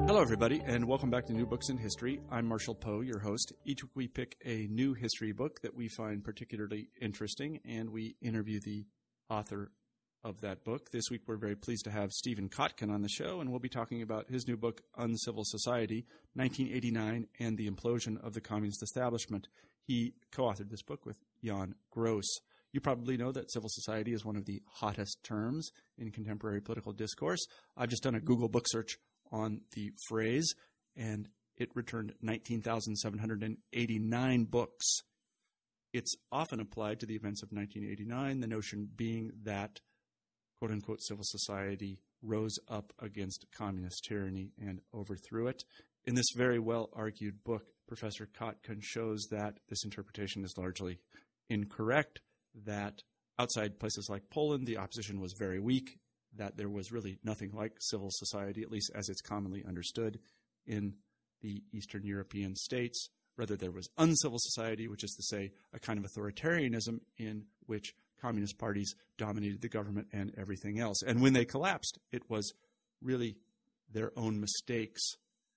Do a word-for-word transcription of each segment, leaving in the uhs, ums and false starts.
Hello, everybody, and welcome back to New Books in History. I'm Marshall Poe, your host. Each week we pick a new history book that we find particularly interesting, and we interview the author of that book. This week we're very pleased to have Stephen Kotkin on the show, and we'll be talking about his new book, Uncivil Society, nineteen eighty-nine and the Implosion of the Communist Establishment. He co-authored this book with Jan Gross. You probably know that civil society is one of the hottest terms in contemporary political discourse. I've just done a Google book search on the phrase, and it returned nineteen thousand seven hundred eighty-nine books. It's often applied to the events of nineteen eighty-nine, the notion being that, quote-unquote, civil society rose up against communist tyranny and overthrew it. In this very well-argued book, Professor Kotkin shows that this interpretation is largely incorrect, that outside places like Poland, the opposition was very weak, that there was really nothing like civil society, at least as it's commonly understood in the Eastern European states. Rather, there was uncivil society, which is to say a kind of authoritarianism in which communist parties dominated the government and everything else. And when they collapsed, it was really their own mistakes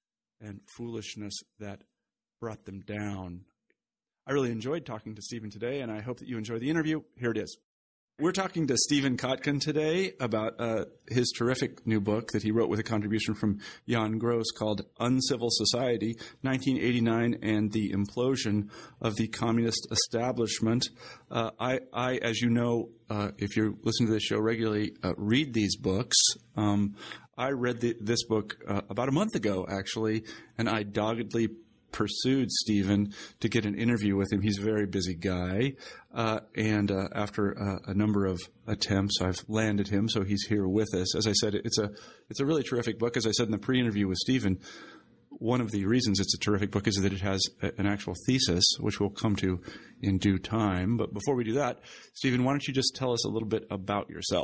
and foolishness that brought them down. I really enjoyed talking to Stephen today, and I hope that you enjoy the interview. Here it is. We're talking to Stephen Kotkin today about uh, his terrific new book that he wrote with a contribution from Jan Gross called Uncivil Society, nineteen eighty-nine and the Implosion of the Communist Establishment. Uh, I, I, as you know, uh, if you're listening to this show regularly, uh, read these books. Um, I read the, this book uh, about a month ago, actually, and I doggedly pursued Stephen to get an interview with him. He's a very busy guy. Uh, and uh, after uh, a number of attempts, I've landed him, so he's here with us. As I said, it's a it's a really terrific book. As I said in the pre-interview with Stephen, one of the reasons it's a terrific book is that it has a, an actual thesis, which we'll come to in due time. But before we do that, Stephen, why don't you just tell us a little bit about yourself?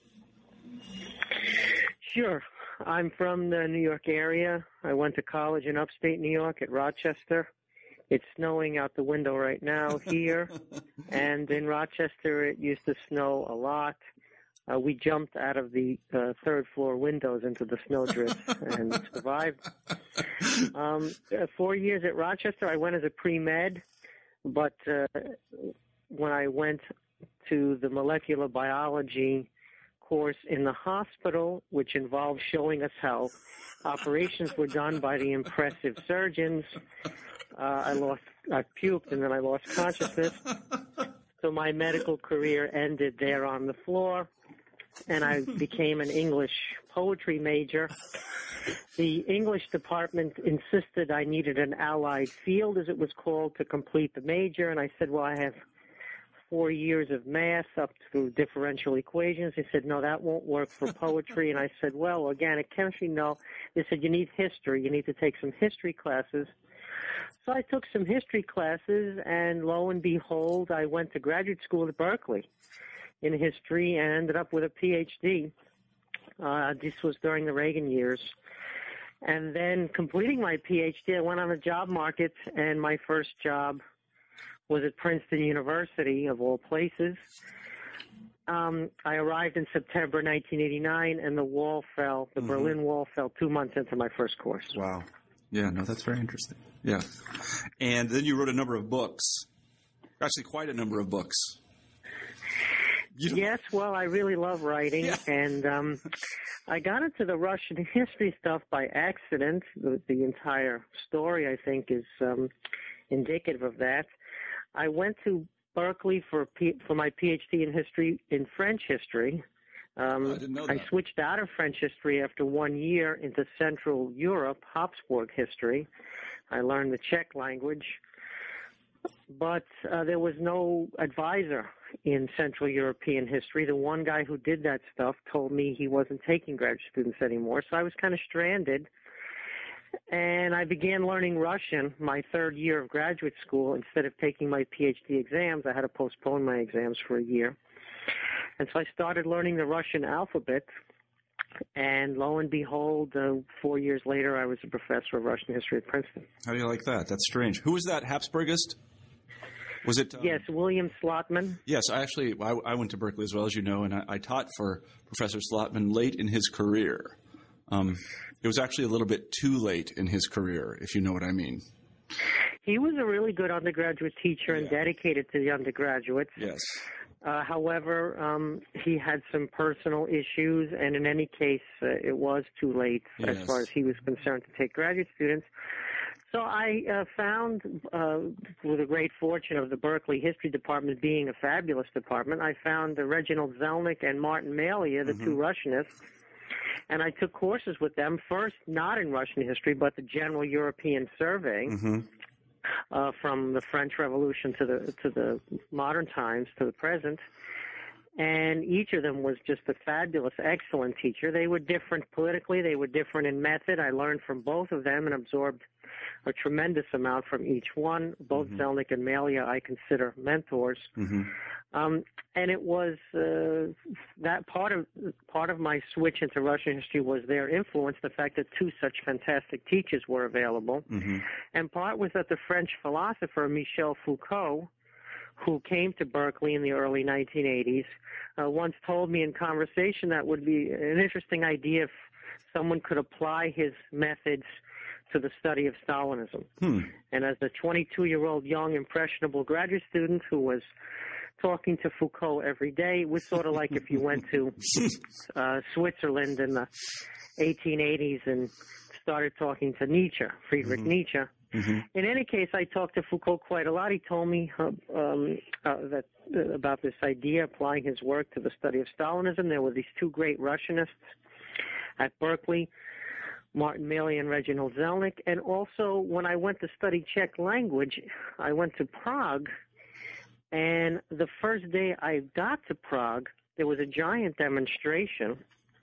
Sure. I'm from the New York area. I went to college in upstate New York at Rochester. It's snowing out the window right now here. And in Rochester, it used to snow a lot. Uh, we jumped out of the uh, third floor windows into the snowdrift and survived. Um, uh, four years at Rochester, I went as a pre-med. But uh, when I went to the molecular biology course in the hospital, which involved showing us how operations were done by the impressive surgeons, uh, I lost, I puked, and then I lost consciousness. So my medical career ended there on the floor, and I became an English poetry major. The English department insisted I needed an allied field, as it was called, to complete the major, and I said, well, I have four years of math up through differential equations. They said, no, that won't work for poetry. And I said, well, organic chemistry, no. They said, you need history. You need to take some history classes. So I took some history classes, and lo and behold, I went to graduate school at Berkeley in history and ended up with a P H D. Uh, this was during the Reagan years. And then completing my P H D, I went on the job market, and my first job was at Princeton University, of all places. Um, I arrived in September nineteen eighty-nine, and the wall fell, the mm-hmm. Berlin Wall fell two months into my first course. Wow. Yeah, no, that's very interesting. Yeah. And then you wrote a number of books, actually quite a number of books. Yes, well, I really love writing, yeah. and um, I got into the Russian history stuff by accident. The, the entire story, I think, is um, indicative of that. I went to Berkeley for P- for my P H D in history, in French history. Um, oh, I didn't know that. I switched out of French history after one year into Central Europe, Habsburg history. I learned the Czech language. But uh, there was no advisor in Central European history. The one guy who did that stuff told me he wasn't taking graduate students anymore, so I was kind of stranded. And I began learning Russian my third year of graduate school. Instead of taking my P H D exams, I had to postpone my exams for a year. And so I started learning the Russian alphabet. And lo and behold, uh, four years later, I was a professor of Russian history at Princeton. How do you like that? That's strange. Who was that Habsburgist? Was it? Um, yes, William Slotman. Yes, I actually I, I went to Berkeley as well, as you know, and I, I taught for Professor Slotman late in his career. um, it was actually a little bit too late in his career, if you know what I mean. He was a really good undergraduate teacher and Yeah. dedicated to the undergraduates. Yes. Uh, however, um, he had some personal issues, and in any case, uh, it was too late Yes. as far as he was concerned to take graduate students. So I uh, found, uh, with the great fortune of the Berkeley History Department being a fabulous department, I found uh, Reginald Zelnick and Martin Malia, the mm-hmm. two Russianists, and I took courses with them, first not in Russian history, but the general European survey. Mm-hmm. Uh, from the French Revolution to the to the modern times to the present, and each of them was just a fabulous, excellent teacher. They were different politically, they were different in method. I learned from both of them and absorbed a tremendous amount from each one. Both mm-hmm. Zelnick and Malia I consider mentors. Mm-hmm. Um, and it was uh, that part of part of my switch into Russian history was their influence, the fact that two such fantastic teachers were available. Mm-hmm. And part was that the French philosopher Michel Foucault, who came to Berkeley in the early nineteen eighties, uh, once told me in conversation that would be an interesting idea if someone could apply his methods to the study of Stalinism. Hmm. And as a twenty-two-year-old young, impressionable graduate student who was talking to Foucault every day, it was sort of like if you went to uh, Switzerland in the eighteen eighties and started talking to Nietzsche, Friedrich mm-hmm. Nietzsche. Mm-hmm. In any case, I talked to Foucault quite a lot. He told me uh, um, uh, that uh, about this idea, applying his work to the study of Stalinism. There were these two great Russianists at Berkeley, Martin Malia and Reginald Zelnick. And also, when I went to study Czech language, I went to Prague. And the first day I got to Prague, there was a giant demonstration.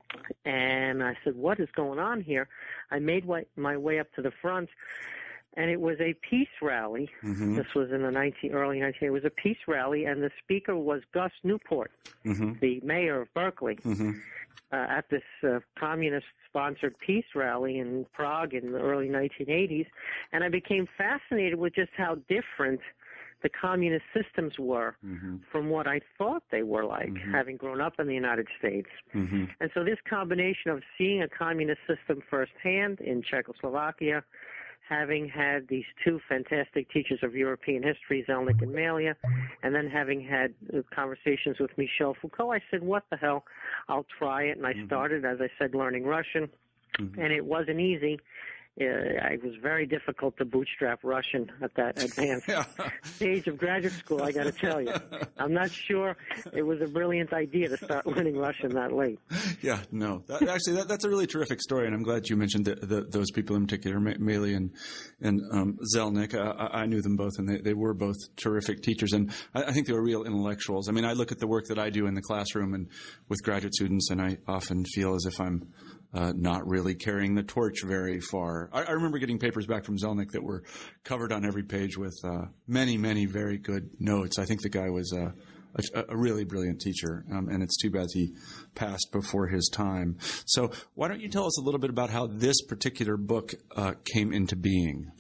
And I said, what is going on here? I made my way up to the front, and it was a peace rally. Mm-hmm. This was in the nineteen, early nineteen. It was a peace rally, and the speaker was Gus Newport, mm-hmm. the mayor of Berkeley, mm-hmm. uh, at this uh, communist-sponsored peace rally in Prague in the early nineteen eighties. And I became fascinated with just how different the communist systems were mm-hmm. from what I thought they were like, mm-hmm. having grown up in the United States. Mm-hmm. And so this combination of seeing a communist system firsthand in Czechoslovakia, having had these two fantastic teachers of European history, Zelnick and Malia, and then having had conversations with Michel Foucault, I said, what the hell, I'll try it. And I mm-hmm. started, as I said, learning Russian, mm-hmm. and it wasn't easy. Uh, it was very difficult to bootstrap Russian at that advanced yeah. stage of graduate school, I got to tell you. I'm not sure it was a brilliant idea to start learning Russian that late. Yeah, no. That, actually, that, that's a really terrific story, and I'm glad you mentioned the, the, those people in particular, Malia and, and um, Zelnick. I, I knew them both, and they, they were both terrific teachers, and I, I think they were real intellectuals. I mean, I look at the work that I do in the classroom and with graduate students, and I often feel as if I'm Uh, not really carrying the torch very far. I, I remember getting papers back from Zelnick that were covered on every page with uh, many, many very good notes. I think the guy was uh, a, a really brilliant teacher, um, and it's too bad he passed before his time. So why don't you tell us a little bit about how this particular book uh, came into being?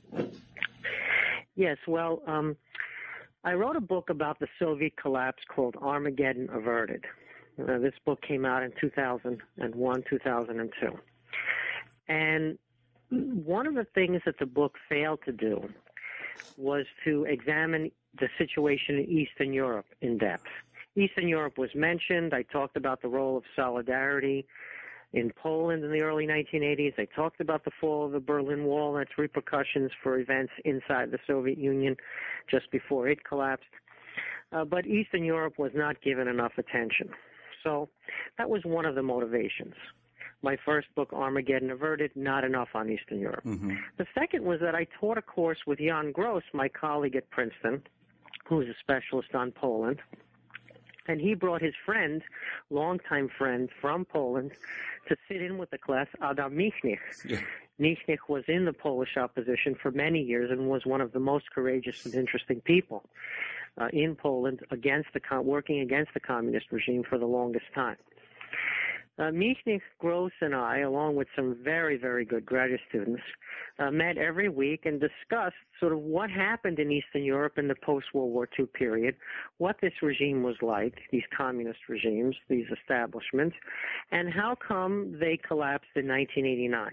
Yes, well, um, I wrote a book about the Soviet collapse called Armageddon Averted. Uh, this book came out in two thousand one, two thousand two. And one of the things that the book failed to do was to examine the situation in Eastern Europe in depth. Eastern Europe was mentioned. I talked about the role of solidarity in Poland in the early nineteen eighties. I talked about the fall of the Berlin Wall and its repercussions for events inside the Soviet Union just before it collapsed. Uh, but Eastern Europe was not given enough attention. So that was one of the motivations. My first book, Armageddon Averted, not enough on Eastern Europe. Mm-hmm. The second was that I taught a course with Jan Gross, my colleague at Princeton, who's a specialist on Poland. And he brought his friend, longtime friend from Poland, to sit in with the class, Adam Michnich. Yeah. Michnich was in the Polish opposition for many years and was one of the most courageous and interesting people Uh, in Poland against the working against the communist regime for the longest time. Uh, Michnik, Gross, and I, along with some very, very good graduate students, uh, met every week and discussed sort of what happened in Eastern Europe in the post-World War Two period, what this regime was like, these communist regimes, these establishments, and how come they collapsed in nineteen eighty-nine.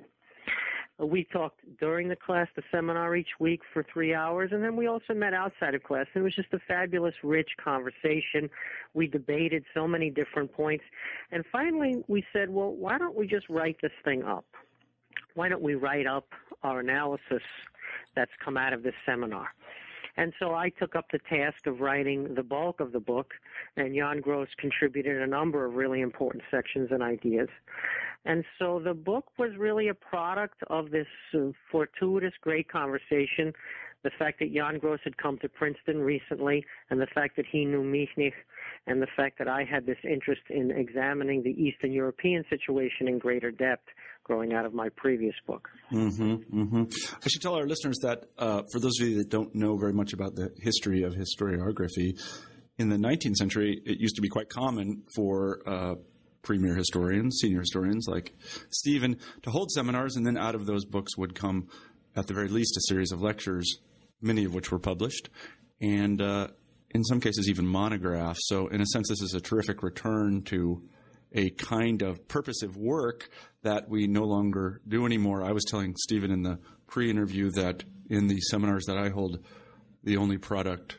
We talked during the class, the seminar each week for three hours, and then we also met outside of class. It was just a fabulous, rich conversation. We debated so many different points. And finally, we said, well, why don't we just write this thing up? Why don't we write up our analysis that's come out of this seminar? And so I took up the task of writing the bulk of the book, and Jan Gross contributed a number of really important sections and ideas. And so the book was really a product of this uh, fortuitous, great conversation, the fact that Jan Gross had come to Princeton recently, and the fact that he knew Michnik, and the fact that I had this interest in examining the Eastern European situation in greater depth growing out of my previous book. Mm-hmm, mm-hmm. I should tell our listeners that uh, for those of you that don't know very much about the history of historiography, in the nineteenth century, it used to be quite common for uh, premier historians, senior historians like Stephen, to hold seminars, and then out of those books would come, at the very least, a series of lectures, many of which were published, and uh, in some cases even monographs. So in a sense, this is a terrific return to a kind of purposive work that we no longer do anymore. I was telling Stephen in the pre-interview that in the seminars that I hold, the only product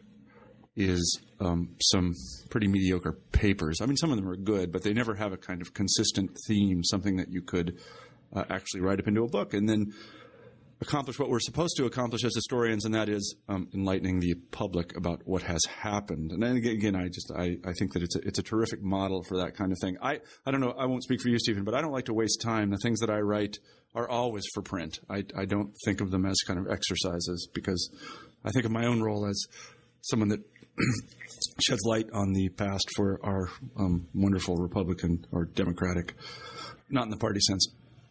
is um, some pretty mediocre papers. I mean, some of them are good, but they never have a kind of consistent theme, something that you could uh, actually write up into a book and then accomplish what we're supposed to accomplish as historians, and that is um, enlightening the public about what has happened. And then again, I just I, I think that it's a, it's a terrific model for that kind of thing. I, I don't know, I won't speak for you, Stephen, but I don't like to waste time. The things that I write are always for print. I, I don't think of them as kind of exercises, because I think of my own role as someone that sheds light on the past for our um, wonderful Republican or Democratic, not in the party sense,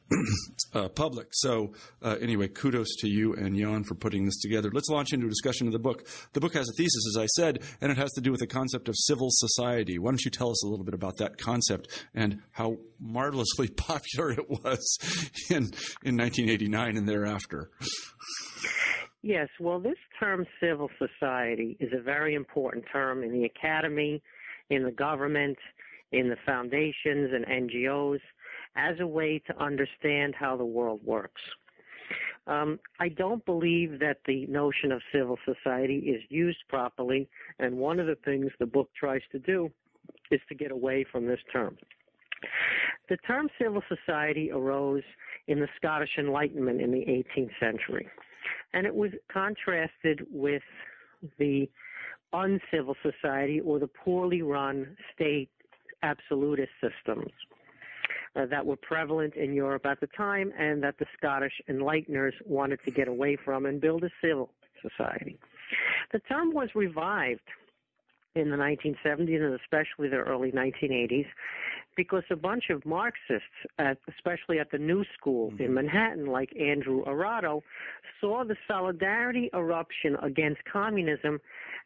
uh, public. So uh, anyway, kudos to you and Jan for putting this together. Let's launch into a discussion of the book. The book has a thesis, as I said, and it has to do with the concept of civil society. Why don't you tell us a little bit about that concept and how marvelously popular it was in, in nineteen eighty-nine and thereafter? Yes, well, this term civil society is a very important term in the academy, in the government, in the foundations and N G Os, as a way to understand how the world works. Um, I don't believe that the notion of civil society is used properly, and one of the things the book tries to do is to get away from this term. The term civil society arose in the Scottish Enlightenment in the eighteenth century, and it was contrasted with the uncivil society or the poorly run state absolutist systems uh, that were prevalent in Europe at the time and that the Scottish Enlighteners wanted to get away from and build a civil society. The term was revived in the nineteen seventies and especially the early nineteen eighties because a bunch of Marxists, at, especially at the New School in Manhattan, like Andrew Arado, saw the solidarity eruption against communism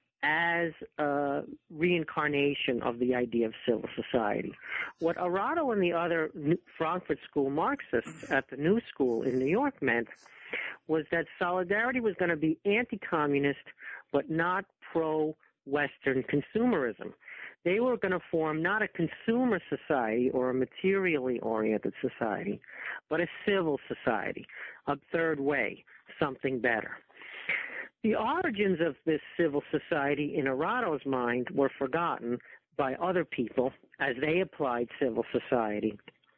as a reincarnation of the idea of civil society. What Arado and the other Frankfurt School Marxists at the New School in New York meant was that solidarity was going to be anti-communist but not pro-Western consumerism. They were going to form not a consumer society or a materially oriented society, but a civil society, a third way, something better. The origins of this civil society in Arado's mind were forgotten by other people as they applied civil society,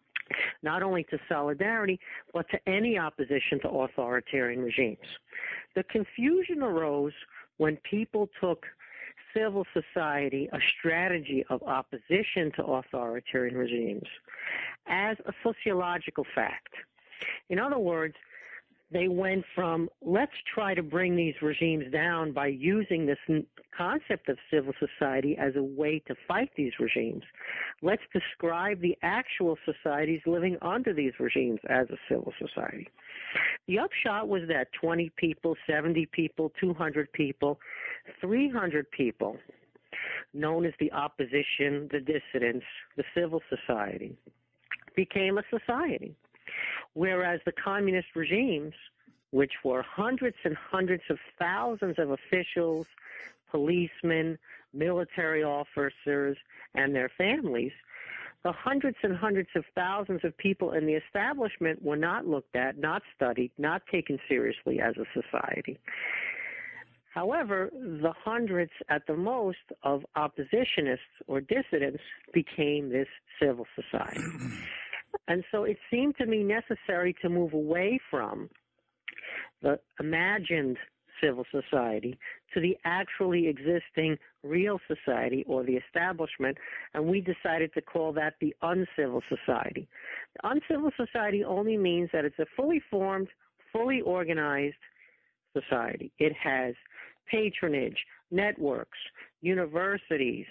not only to solidarity, but to any opposition to authoritarian regimes. The confusion arose when people took civil society, a strategy of opposition to authoritarian regimes, as a sociological fact. In other words, they went from, let's try to bring these regimes down by using this concept of civil society as a way to fight these regimes. Let's describe the actual societies living under these regimes as a civil society. The upshot was that twenty people, seventy people, two hundred people, three hundred people, known as the opposition, the dissidents, the civil society, became a society. Whereas the communist regimes, which were hundreds and hundreds of thousands of officials, policemen, military officers, and their families, the hundreds and hundreds of thousands of people in the establishment were not looked at, not studied, not taken seriously as a society. However, the hundreds at the most of oppositionists or dissidents became this civil society. And so it seemed to me necessary to move away from the imagined civil society to the actually existing real society or the establishment, and we decided to call that the uncivil society. The uncivil society only means that it's a fully formed, fully organized society. It has patronage, networks, universities,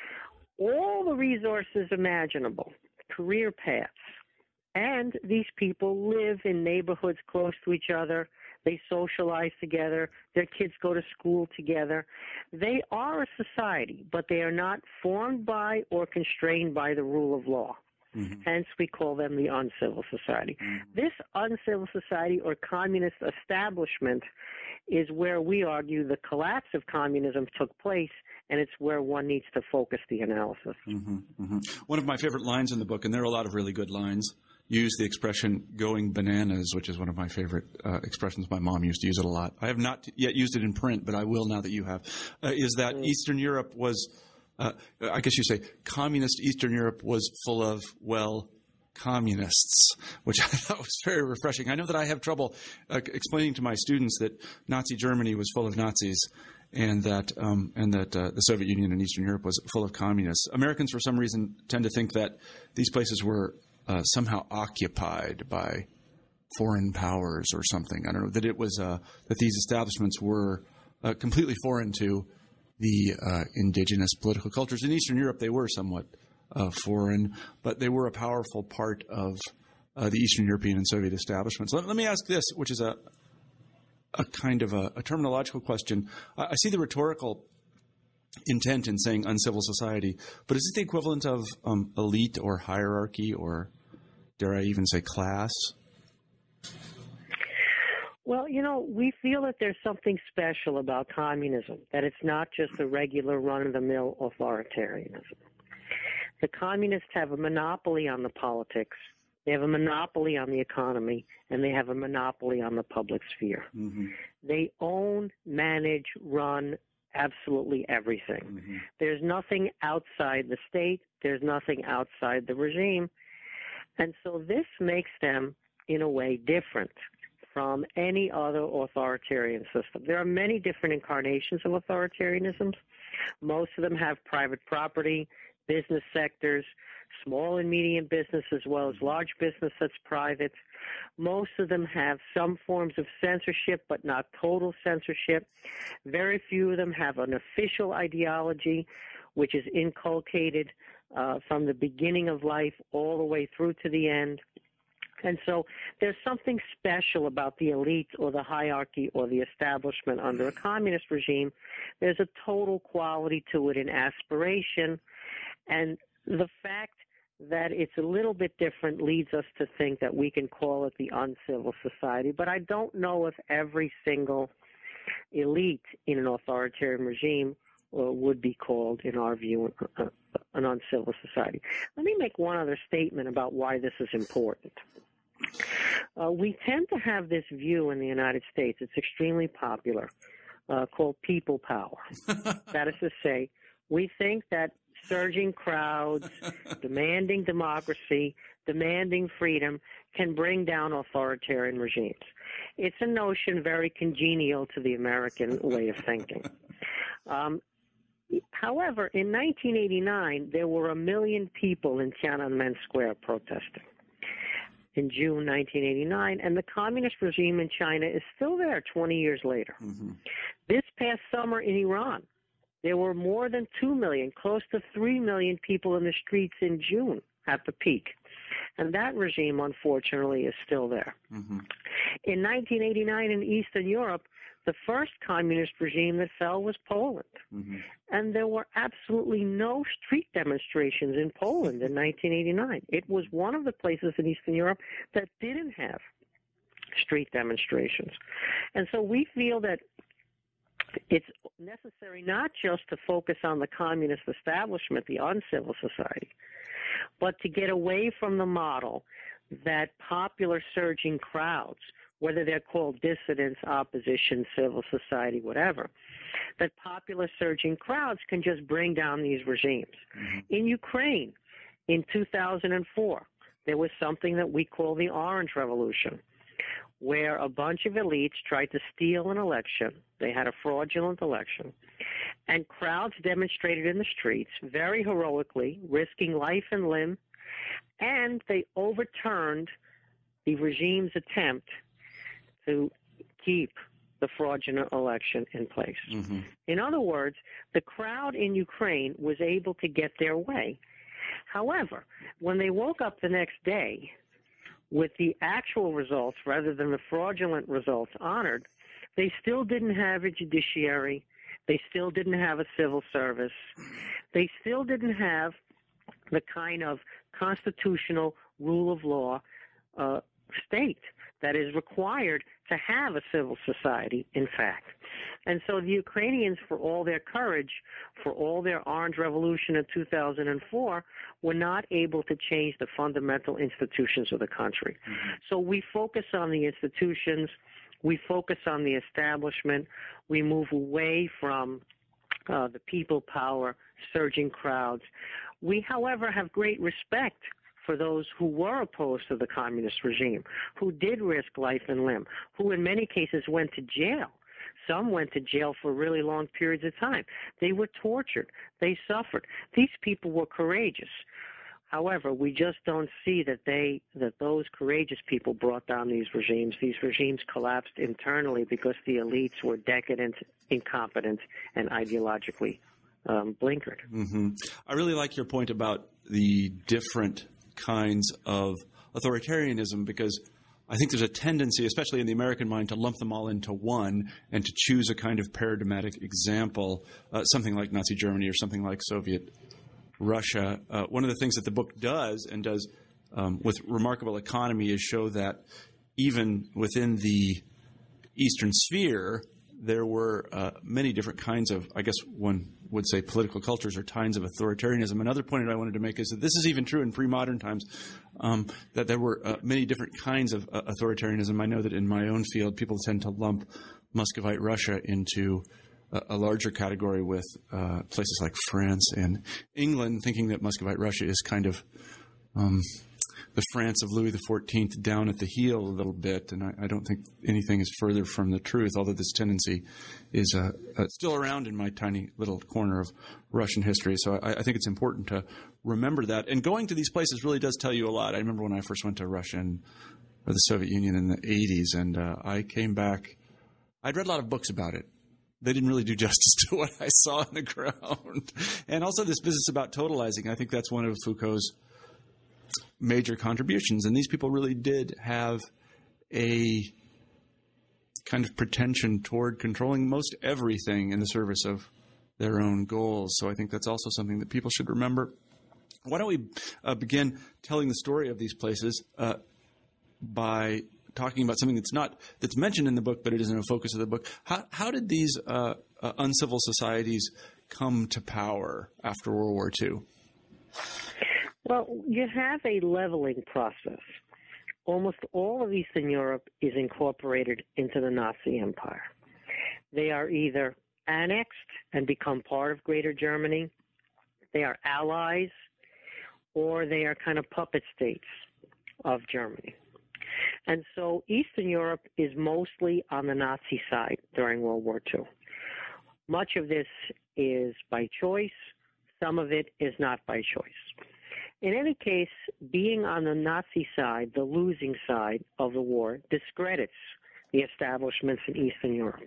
all the resources imaginable, career paths, and these people live in neighborhoods close to each other. They socialize together. Their kids go to school together. They are a society, but they are not formed by or constrained by the rule of law. Mm-hmm. Hence, we call them the uncivil society. Mm-hmm. This uncivil society or communist establishment is where we argue the collapse of communism took place, and it's where one needs to focus the analysis. Mm-hmm. Mm-hmm. One of my favorite lines in the book, and there are a lot of really good lines, use the expression going bananas, which is one of my favorite uh, expressions. My mom used to use it a lot. I have not yet used it in print, but I will now that you have, uh, is that mm. Eastern Europe was, uh, I guess you say, communist Eastern Europe was full of, well, communists, which I thought was very refreshing. I know that I have trouble uh, explaining to my students that Nazi Germany was full of Nazis and that um, and that uh, the Soviet Union and Eastern Europe was full of communists. Americans, for some reason, tend to think that these places were Uh, somehow occupied by foreign powers or something. I don't know, that it was uh, that these establishments were uh, completely foreign to the uh, indigenous political cultures. In Eastern Europe, they were somewhat uh, foreign, but they were a powerful part of uh, the Eastern European and Soviet establishments. Let, let me ask this, which is a a kind of a, a terminological question. I, I see the rhetorical intent in saying uncivil society, but is it the equivalent of um, elite or hierarchy or, dare I even say, class? Well, you know, we feel that there's something special about communism, that it's not just a regular run-of-the-mill authoritarianism. The communists have a monopoly on the politics, they have a monopoly on the economy, and they have a monopoly on the public sphere. Mm-hmm. They own, manage, run absolutely everything. Mm-hmm. There's nothing outside the state. There's nothing outside the regime. And so this makes them, in a way, different from any other authoritarian system. There are many different incarnations of authoritarianisms. Most of them have private property, business sectors, small and medium business as well as large business that's private. Most of them have some forms of censorship, but not total censorship. Very few of them have an official ideology, which is inculcated uh, from the beginning of life all the way through to the end. And so there's something special about the elite or the hierarchy or the establishment under a communist regime. There's a total quality to it in aspiration. And the fact that it's a little bit different leads us to think that we can call it the uncivil society. But I don't know if every single elite in an authoritarian regime uh, would be called, in our view, uh, an uncivil society. Let me make one other statement about why this is important. Uh, we tend to have this view in the United States, it's extremely popular, uh, called people power. That is to say, we think that surging crowds, demanding democracy, demanding freedom can bring down authoritarian regimes. It's a notion very congenial to the American way of thinking. Um, however, in nineteen eighty-nine, there were a million people in Tiananmen Square protesting. In June nineteen eighty-nine, and the communist regime in China is still there twenty years later. Mm-hmm. This past summer in Iran, there were more than two million, close to three million people in the streets in June at the peak. And that regime, unfortunately, is still there. Mm-hmm. In nineteen eighty-nine in Eastern Europe, The first communist regime that fell was Poland. Mm-hmm. And there were absolutely no street demonstrations in Poland in nineteen eighty-nine. It was one of the places in Eastern Europe that didn't have street demonstrations. And so we feel that it's necessary not just to focus on the communist establishment, the uncivil society, but to get away from the model that popular surging crowds, whether they're called dissidents, opposition, civil society, whatever, that popular surging crowds can just bring down these regimes. Mm-hmm. In Ukraine, in two thousand four, there was something that we call the Orange Revolution, where a bunch of elites tried to steal an election. They had a fraudulent election. And crowds demonstrated in the streets very heroically, risking life and limb, and they overturned the regime's attempt to keep the fraudulent election in place. Mm-hmm. In other words, the crowd in Ukraine was able to get their way. However, when they woke up the next day with the actual results rather than the fraudulent results honored, they still didn't have a judiciary. They still didn't have a civil service. They still didn't have the kind of constitutional rule of law uh, state that is required to have a civil society, in fact. And so the Ukrainians, for all their courage, for all their Orange Revolution in two thousand four, were not able to change the fundamental institutions of the country. Mm-hmm. So we focus on the institutions, we focus on the establishment, we move away from uh, the people power, surging crowds. We, however, have great respect for those who were opposed to the communist regime, who did risk life and limb, who in many cases went to jail. Some went to jail for really long periods of time. They were tortured. They suffered. These people were courageous. However, we just don't see that they that those courageous people brought down these regimes. These regimes collapsed internally because the elites were decadent, incompetent, and ideologically um, blinkered. Mm-hmm. I really like your point about the different kinds of authoritarianism, because I think there's a tendency, especially in the American mind, to lump them all into one and to choose a kind of paradigmatic example, uh, something like Nazi Germany or something like Soviet Russia. Uh, one of the things that the book does, and does um, with remarkable economy, is show that even within the Eastern sphere, there were uh, many different kinds of, I guess one would say, political cultures or kinds of authoritarianism. Another point I wanted to make is that this is even true in pre-modern times, um, that there were uh, many different kinds of uh, authoritarianism. I know that in my own field, people tend to lump Muscovite Russia into a, a larger category with uh, places like France and England, thinking that Muscovite Russia is kind of um, the France of Louis the fourteenth down at the heel a little bit, and I, I don't think anything is further from the truth, although this tendency is uh, uh, still around in my tiny little corner of Russian history. So I, I think it's important to remember that. And going to these places really does tell you a lot. I remember when I first went to Russia and, or the Soviet Union in the eighties, and uh, I came back. I'd read a lot of books about it. They didn't really do justice to what I saw on the ground. And also this business about totalizing. I think that's one of Foucault's major contributions, and these people really did have a kind of pretension toward controlling most everything in the service of their own goals. So I think that's also something that people should remember. Why don't we uh, begin telling the story of these places uh, by talking about something that's not that's mentioned in the book, but it isn't a focus of the book. How, how did these uh, uh, uncivil societies come to power after World War Two? Well, you have a leveling process. Almost all of Eastern Europe is incorporated into the Nazi Empire. They are either annexed and become part of Greater Germany, they are allies, or they are kind of puppet states of Germany. And so Eastern Europe is mostly on the Nazi side during World War Two. Much of this is by choice. Some of it is not by choice. In any case, being on the Nazi side, the losing side of the war, discredits the establishments in Eastern Europe.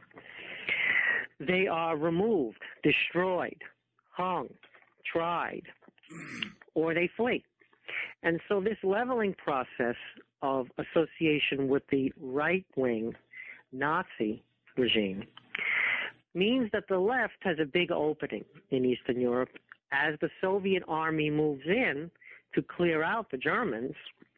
They are removed, destroyed, hung, tried, or they flee. And so this leveling process of association with the right-wing Nazi regime means that the left has a big opening in Eastern Europe as the Soviet army moves in to clear out the Germans.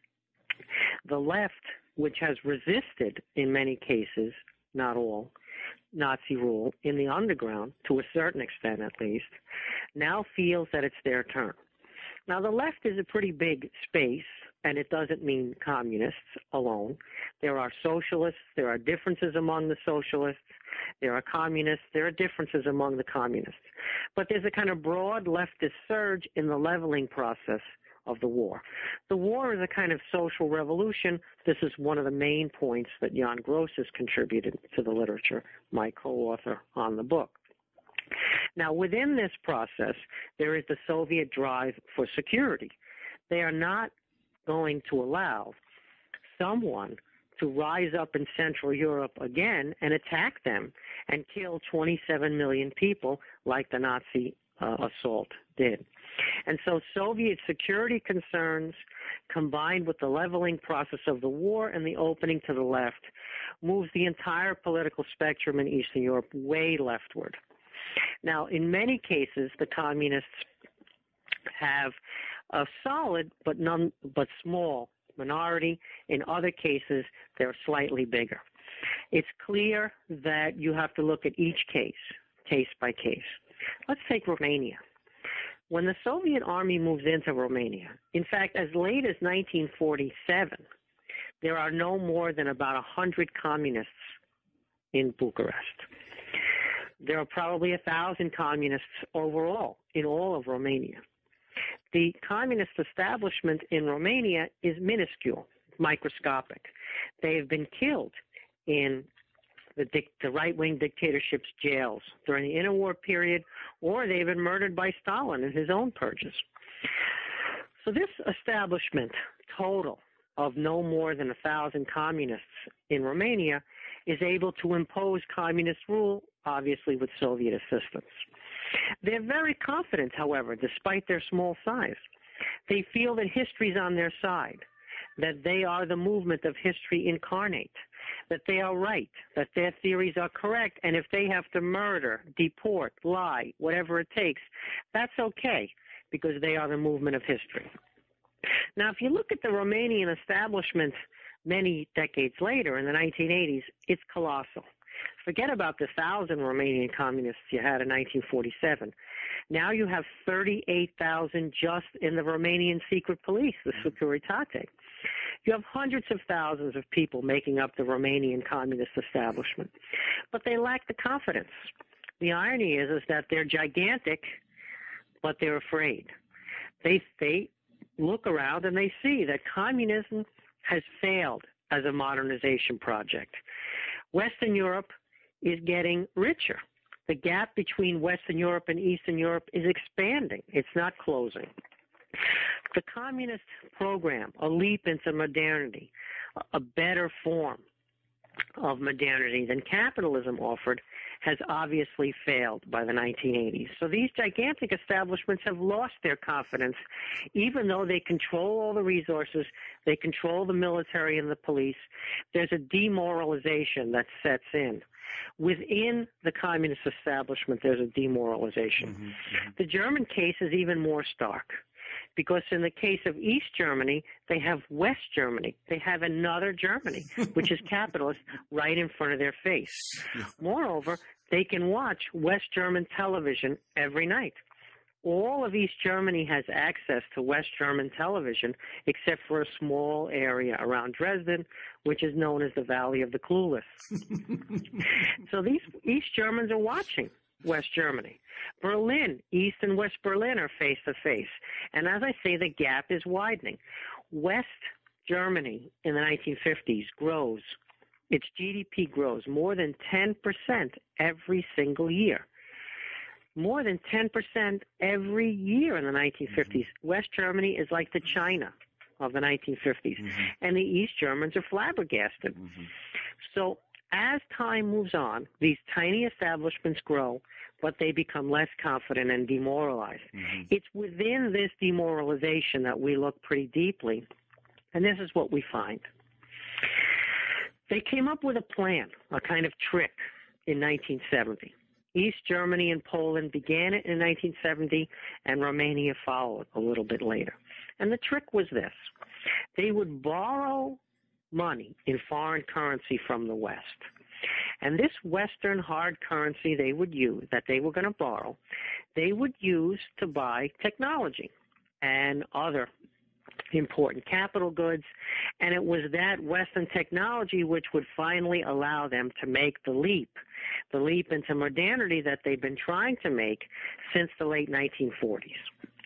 The left, which has resisted in many cases, not all, Nazi rule in the underground, to a certain extent at least, now feels that it's their turn. Now, the left is a pretty big space, and it doesn't mean communists alone. There are socialists. There are differences among the socialists. There are communists. There are differences among the communists. But there's a kind of broad leftist surge in the leveling process of the war. The war is a kind of social revolution. This is one of the main points that Jan Gross has contributed to the literature, my co-author on the book. Now, within this process, there is the Soviet drive for security. They are not going to allow someone to rise up in Central Europe again and attack them and kill twenty-seven million people like the Nazi uh, assault did. And so Soviet security concerns combined with the leveling process of the war and the opening to the left moves the entire political spectrum in Eastern Europe way leftward. Now, in many cases, the communists have a solid but none but small minority. In other cases, they're slightly bigger. It's clear that you have to look at each case, case by case. Let's take Romania. When the Soviet army moves into Romania, in fact, as late as nineteen forty-seven, there are no more than about one hundred communists in Bucharest. There are probably one thousand communists overall in all of Romania. The communist establishment in Romania is minuscule, microscopic. They have been killed in the, dic- the right-wing dictatorship's jails during the interwar period, or they've been murdered by Stalin in his own purges. So this establishment total of no more than one thousand communists in Romania is able to impose communist rule, obviously with Soviet assistance. They're very confident, however, despite their small size. They feel that history's on their side, that they are the movement of history incarnate, that they are right, that their theories are correct, and if they have to murder, deport, lie, whatever it takes, that's okay, because they are the movement of history. Now, if you look at the Romanian establishment many decades later, in the nineteen eighties, it's colossal. Forget about the thousand Romanian communists you had in nineteen forty-seven. Now you have thirty-eight thousand just in the Romanian secret police, the Securitate. You have hundreds of thousands of people making up the Romanian communist establishment, but they lack the confidence. The irony is, is that they're gigantic, but they're afraid. They, they look around and they see that communism has failed as a modernization project. Western Europe is getting richer. The gap between Western Europe and Eastern Europe is expanding. It's not closing. The communist program, a leap into modernity, a better form of modernity than capitalism offered, has obviously failed by the nineteen eighties. So these gigantic establishments have lost their confidence, even though they control all the resources, they control the military and the police. There's a demoralization that sets in. Within the communist establishment, there's a demoralization. Mm-hmm, mm-hmm. The German case is even more stark, because in the case of East Germany, they have West Germany. They have another Germany, which is capitalist, right in front of their face. Moreover, they can watch West German television every night. All of East Germany has access to West German television, except for a small area around Dresden, which is known as the Valley of the Clueless. So these East Germans are watching West Germany. Berlin, East and West Berlin are face to face. And as I say, the gap is widening. West Germany in the nineteen fifties grows. Its G D P grows more than ten percent every single year. More than ten percent every year in the nineteen fifties. Mm-hmm. West Germany is like the China of the nineteen fifties. Mm-hmm. And the East Germans are flabbergasted. Mm-hmm. So as time moves on, these tiny establishments grow, but they become less confident and demoralized. Mm-hmm. It's within this demoralization that we look pretty deeply, and this is what we find. They came up with a plan, a kind of trick, in nineteen seventy. East Germany and Poland began it in nineteen seventy, and Romania followed a little bit later. And the trick was this. They would borrow money in foreign currency from the West. And this Western hard currency they would use, that they were going to borrow, they would use to buy technology and other important capital goods. And it was that Western technology which would finally allow them to make the leap, the leap into modernity that they've been trying to make since the late nineteen forties.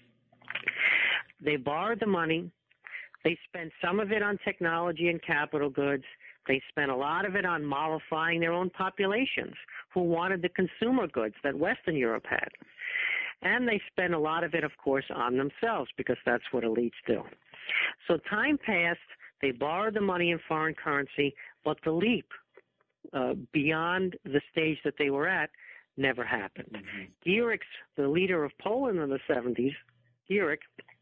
They borrowed the money. They spent some of it on technology and capital goods. They spent a lot of it on mollifying their own populations who wanted the consumer goods that Western Europe had. And they spent a lot of it, of course, on themselves because that's what elites do. So time passed. They borrowed the money in foreign currency, but the leap uh, beyond the stage that they were at never happened. Mm-hmm. Gierek, the leader of Poland in the seventies, Gierek,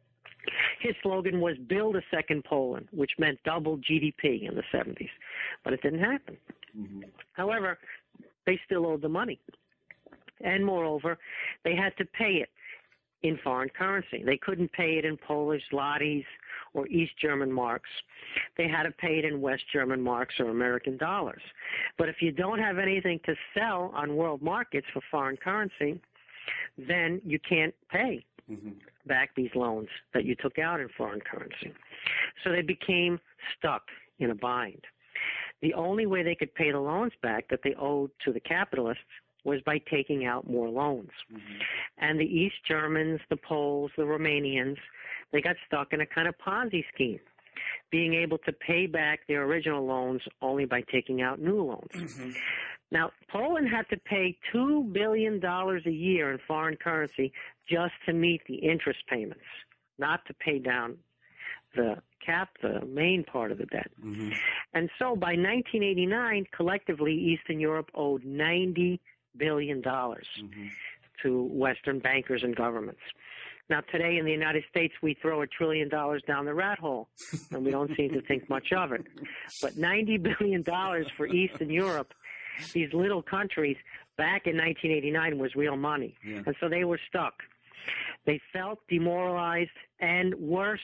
his slogan was build a second Poland, which meant double G D P in the seventies. But it didn't happen. Mm-hmm. However, they still owed the money. And moreover, they had to pay it in foreign currency. They couldn't pay it in Polish zlotys or East German marks. They had to pay it in West German marks or American dollars. But if you don't have anything to sell on world markets for foreign currency, then you can't pay mm-hmm. back these loans that you took out in foreign currency. So they became stuck in a bind. The only way they could pay the loans back that they owed to the capitalists was by taking out more loans. Mm-hmm. And the East Germans, the Poles, the Romanians, they got stuck in a kind of Ponzi scheme, being able to pay back their original loans only by taking out new loans. Mm-hmm. Now, Poland had to pay two billion dollars a year in foreign currency just to meet the interest payments, not to pay down the cap, the main part of the debt. Mm-hmm. And so by nineteen eighty-nine, collectively, Eastern Europe owed ninety billion dollars mm-hmm. to Western bankers and governments. Now, today in the United States, we throw a trillion dollars down the rat hole, and we don't seem to think much of it. But ninety billion dollars for Eastern Europe, these little countries, back in nineteen eighty-nine was real money. Yeah. And so they were stuck. They felt demoralized, and worse,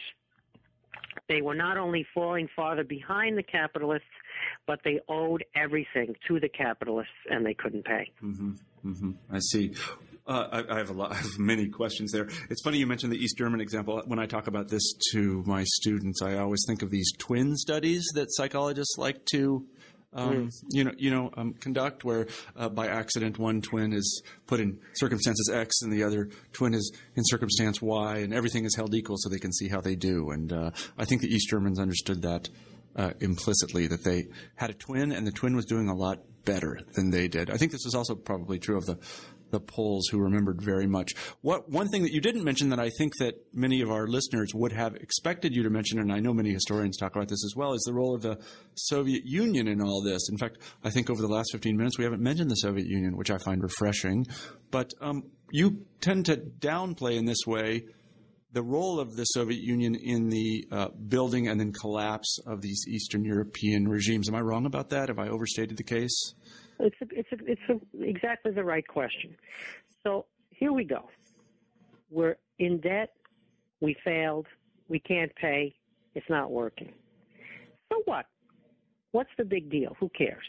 they were not only falling farther behind the capitalists, but they owed everything to the capitalists, and they couldn't pay. Mm-hmm. Mm-hmm. I see. Uh, I, I have a lot, I have many questions there. It's funny you mentioned the East German example. When I talk about this to my students, I always think of these twin studies that psychologists like to, um, mm. you know, you know, um, conduct, where uh, by accident one twin is put in circumstances X and the other twin is in circumstance Y, and everything is held equal so they can see how they do. And uh, I think the East Germans understood that uh, implicitly, that they had a twin and the twin was doing a lot better than they did. I think this is also probably true of the the Poles, who remembered very much. What one thing that you didn't mention that I think that many of our listeners would have expected you to mention, and I know many historians talk about this as well, is the role of the Soviet Union in all this. In fact, I think over the last fifteen minutes we haven't mentioned the Soviet Union, which I find refreshing. But um, you tend to downplay in this way the role of the Soviet Union in the uh, building and then collapse of these Eastern European regimes. Am I wrong about that? Have I overstated the case? It's a, it's a, it's a, exactly the right question. So here we go. We're in debt. We failed. We can't pay. It's not working. So what? What's the big deal? Who cares?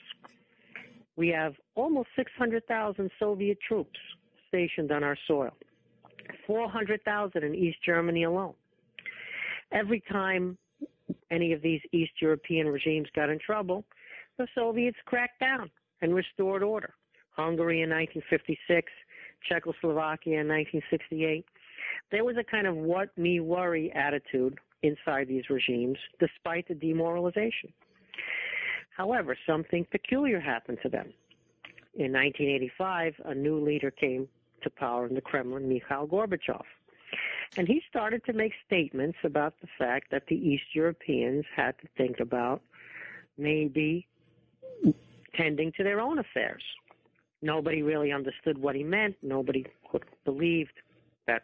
We have almost six hundred thousand Soviet troops stationed on our soil, four hundred thousand in East Germany alone. Every time any of these East European regimes got in trouble, the Soviets cracked down and restored order. Hungary in nineteen fifty-six, Czechoslovakia in nineteen sixty-eight. There was a kind of what me worry attitude inside these regimes, despite the demoralization. However, something peculiar happened to them. In nineteen eighty-five, a new leader came to power in the Kremlin, Mikhail Gorbachev. And he started to make statements about the fact that the East Europeans had to think about maybe tending to their own affairs. Nobody really understood what he meant. Nobody believed that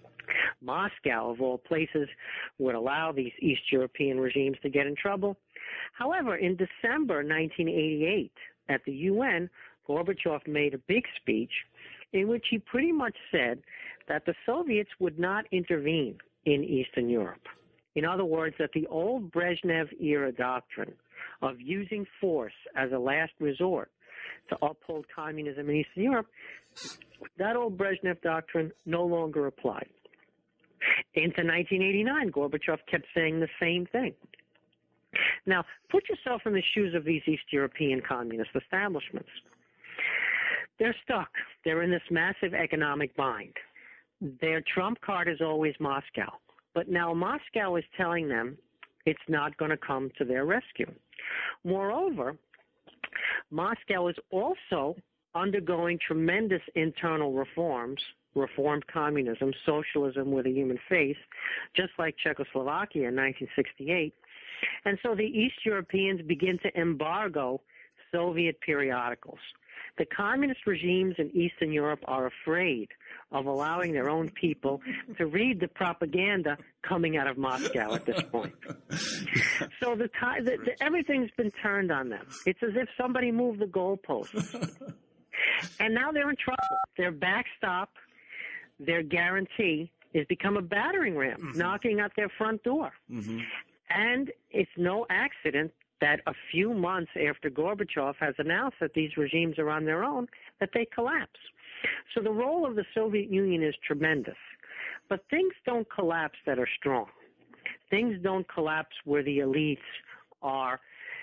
Moscow, of all places, would allow these East European regimes to get in trouble. However, in December nineteen eighty-eight, at the U N, Gorbachev made a big speech in which he pretty much said that the Soviets would not intervene in Eastern Europe. In other words, that the old Brezhnev-era doctrine of using force as a last resort to uphold communism in Eastern Europe, that old Brezhnev doctrine no longer applied. Into nineteen eighty-nine, Gorbachev kept saying the same thing. Now, put yourself in the shoes of these East European communist establishments. They're stuck. They're in this massive economic bind. Their trump card is always Moscow. But now Moscow is telling them it's not going to come to their rescue. Moreover, Moscow is also undergoing tremendous internal reforms, reformed communism, socialism with a human face, just like Czechoslovakia in nineteen sixty-eight. And so the East Europeans begin to embargo Soviet periodicals. The communist regimes in Eastern Europe are afraid of allowing their own people to read the propaganda coming out of Moscow at this point. So the, time, the, the everything's been turned on them. It's as if somebody moved the goalposts. And now they're in trouble. Their backstop, their guarantee, has become a battering ram, mm-hmm. knocking at their front door. Mm-hmm. And it's no accident that a few months after Gorbachev has announced that these regimes are on their own, that they collapse. So the role of the Soviet Union is tremendous. But things don't collapse that are strong. Things don't collapse where the elites are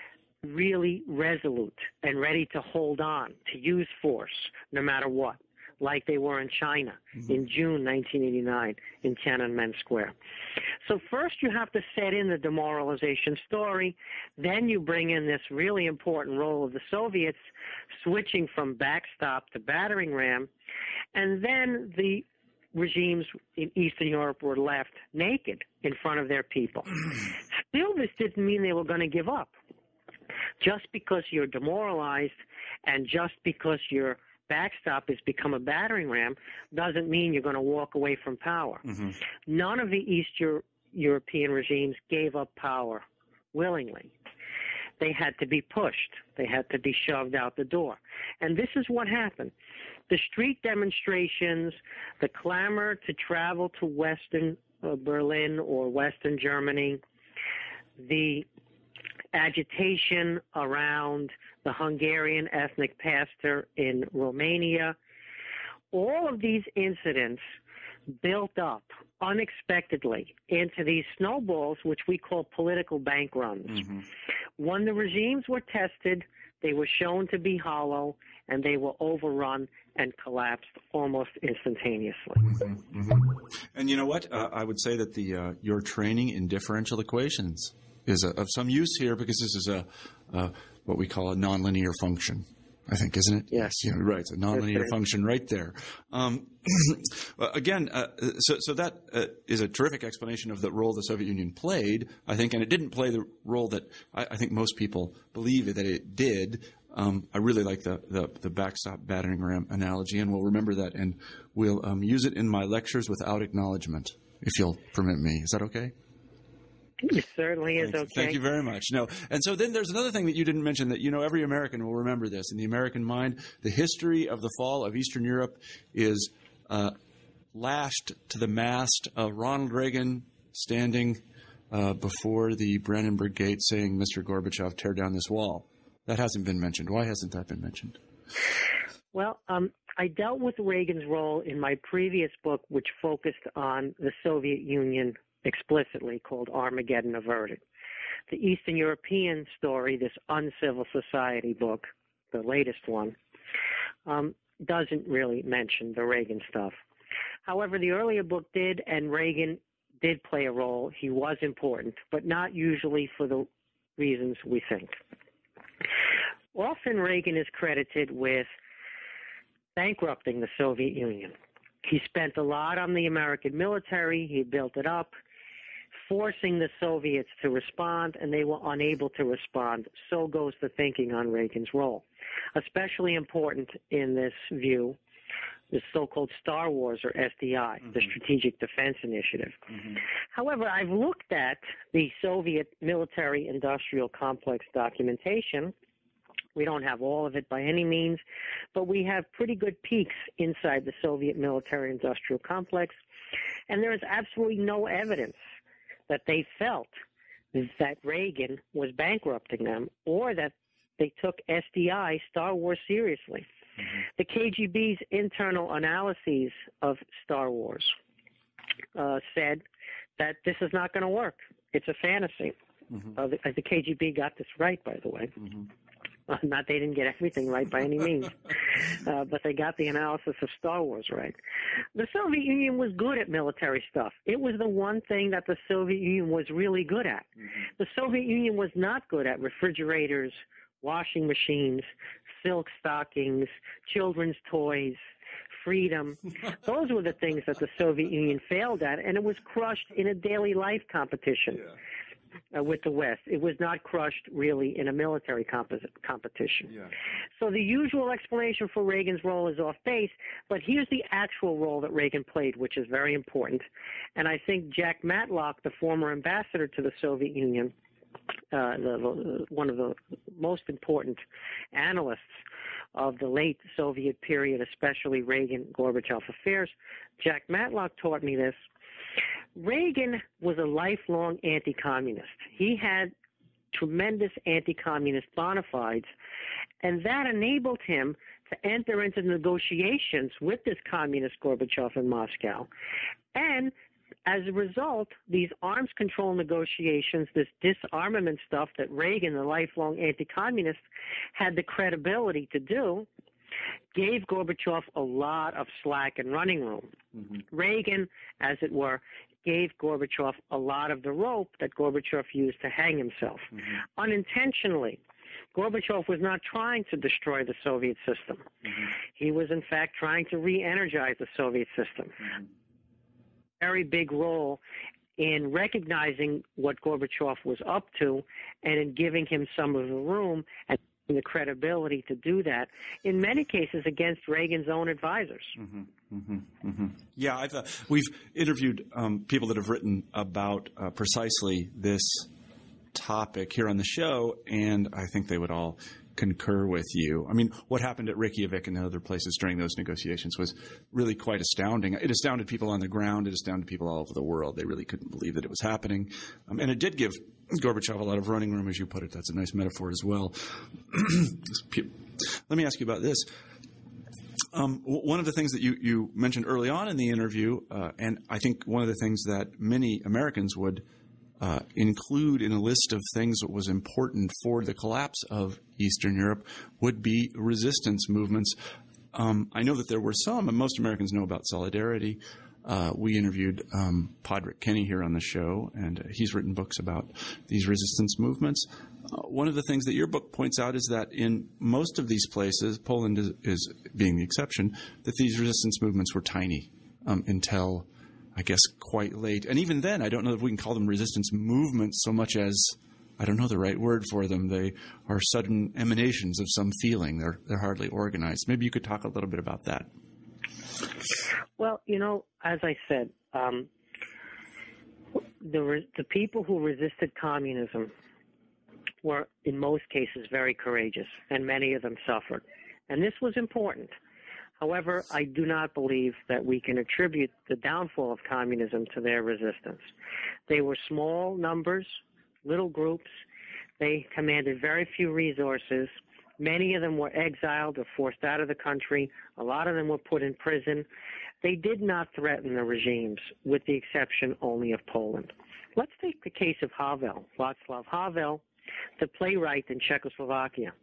really resolute and ready to hold on, to use force, no matter what, like they were in China mm-hmm. in June nineteen eighty-nine in Tiananmen Square. So first you have to set in the demoralization story, then you bring in this really important role of the Soviets switching from backstop to battering ram, and then the regimes in Eastern Europe were left naked in front of their people. Still, this didn't mean they were going to give up. Just because you're demoralized and just because your backstop has become a battering ram doesn't mean you're going to walk away from power. Mm-hmm. None of the East Euro- European regimes gave up power willingly. They had to be pushed. They had to be shoved out the door. And this is what happened. The street demonstrations, the clamor to travel to Western uh, Berlin or Western Germany, the agitation around the Hungarian ethnic pastor in Romania, all of these incidents built up unexpectedly into these snowballs, which we call political bank runs. Mm-hmm. When the regimes were tested, they were shown to be hollow, and they were overrun and collapsed almost instantaneously. Mm-hmm. Mm-hmm. And you know what? Uh, I would say that the uh, your training in differential equations is a, of some use here, because this is a, a what we call a nonlinear function, I think, isn't it? Yes. Yeah, right. It's a nonlinear function right there. Um, again, uh, so, so that uh, is a terrific explanation of the role the Soviet Union played, I think, and it didn't play the role that I, I think most people believe that it did. Um, I really like the, the, the backstop battering ram analogy, and we'll remember that, and we'll um, use it in my lectures without acknowledgement, if you'll permit me. Is that okay? It certainly is Thank, okay. Thank you very much. No, and so then there's another thing that you didn't mention that, you know, every American will remember this. In the American mind, the history of the fall of Eastern Europe is uh, lashed to the mast of Ronald Reagan standing uh, before the Brandenburg Gate saying, "Mister Gorbachev, tear down this wall." That hasn't been mentioned. Why hasn't that been mentioned? Well, um, I dealt with Reagan's role in my previous book, which focused on the Soviet Union explicitly, called Armageddon Averted. The Eastern European story, this Uncivil Society book, the latest one, um, doesn't really mention the Reagan stuff. However, the earlier book did, and Reagan did play a role. He was important, but not usually for the reasons we think. Often Reagan is credited with bankrupting the Soviet Union. He spent a lot on the American military. He built it up, forcing the Soviets to respond, and they were unable to respond. So goes the thinking on Reagan's role. Especially important in this view, the so-called Star Wars, or S D I, mm-hmm. the Strategic Defense Initiative. Mm-hmm. However, I've looked at the Soviet military-industrial complex documentation, We don't have all of it by any means, but we have pretty good peaks inside the Soviet military-industrial complex, and there is absolutely no evidence that they felt that Reagan was bankrupting them or that they took S D I, Star Wars, seriously. Mm-hmm. The K G B's internal analyses of Star Wars uh, said that this is not going to work. It's a fantasy. Mm-hmm. Uh, the, the K G B got this right, by the way. Mm-hmm. Uh, not they didn't get everything right by any means, uh, but they got the analysis of Star Wars right. The Soviet Union was good at military stuff. It was the one thing that the Soviet Union was really good at. Mm-hmm. The Soviet Union was not good at refrigerators, washing machines, silk stockings, children's toys, freedom. Those were the things that the Soviet Union failed at, and it was crushed in a daily life competition. Yeah. Uh, with the West. It was not crushed really in a military comp- competition. Yeah. So the usual explanation for Reagan's role is off base, but here's the actual role that Reagan played, which is very important. And I think Jack Matlock, the former ambassador to the Soviet Union, uh, the, the, one of the most important analysts of the late Soviet period, especially Reagan-Gorbachev affairs, Jack Matlock taught me this. Reagan was a lifelong anti-communist. He had tremendous anti-communist bona fides, and that enabled him to enter into negotiations with this communist Gorbachev in Moscow. And as a result, these arms control negotiations, this disarmament stuff that Reagan, the lifelong anti-communist, had the credibility to do, gave Gorbachev a lot of slack and running room. Mm-hmm. Reagan, as it were, gave Gorbachev a lot of the rope that Gorbachev used to hang himself. Mm-hmm. Unintentionally, Gorbachev was not trying to destroy the Soviet system. Mm-hmm. He was, in fact, trying to re-energize the Soviet system. Mm-hmm. Very big role in recognizing what Gorbachev was up to and in giving him some of the room and the credibility to do that, in many cases against Reagan's own advisors. Mm-hmm, mm-hmm, mm-hmm. Yeah, I've, uh, we've interviewed um, people that have written about uh, precisely this topic here on the show, and I think they would all concur with you. I mean, what happened at Reykjavik and other places during those negotiations was really quite astounding. It astounded people on the ground. It astounded people all over the world. They really couldn't believe that it was happening. Um, and it did give Gorbachev a lot of running room, as you put it. That's a nice metaphor as well. Let me ask you about this. Um, one of the things that you, you mentioned early on in the interview, uh, and I think one of the things that many Americans would uh, include in a list of things that was important for the collapse of Eastern Europe, would be resistance movements. Um, I know that there were some, and most Americans know about Solidarity. Uh, we interviewed um, Padraig Kenny here on the show, and he's written books about these resistance movements. Uh, one of the things that your book points out is that in most of these places, Poland is, is being the exception, that these resistance movements were tiny um, until, I guess, quite late. And even then, I don't know if we can call them resistance movements so much as, I don't know the right word for them. They are sudden emanations of some feeling. They're, they're hardly organized. Maybe you could talk a little bit about that. Well, you know, as I said, um, the re- the people who resisted communism were, in most cases, very courageous, and many of them suffered. And this was important. However, I do not believe that we can attribute the downfall of communism to their resistance. They were small numbers, little groups. They commanded very few resources. Many of them were exiled or forced out of the country. A lot of them were put in prison. They did not threaten the regimes, with the exception only of Poland. Let's take the case of Havel, Václav Havel, the playwright in Czechoslovakia.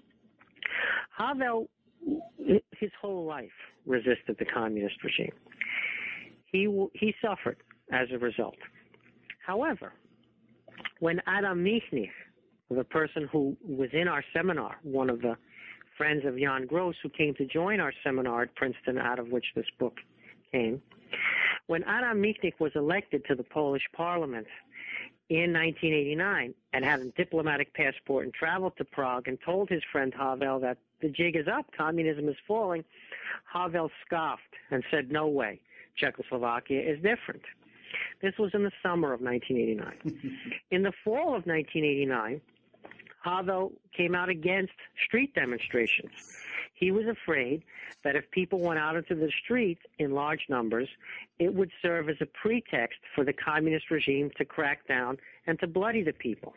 Havel, his whole life, resisted the communist regime. He, he suffered as a result. However, when Adam Michnik, the person who was in our seminar, one of the friends of Jan Gross, who came to join our seminar at Princeton, out of which this book came, when Adam Michnik was elected to the Polish parliament in nineteen eighty-nine and had a diplomatic passport and traveled to Prague and told his friend Havel that the jig is up, communism is falling, Havel scoffed and said, no way, Czechoslovakia is different. This was in the summer of nineteen eighty-nine. In the fall of nineteen eighty-nine, Havel came out against street demonstrations. He was afraid that if people went out into the streets in large numbers, it would serve as a pretext for the communist regime to crack down and to bloody the people.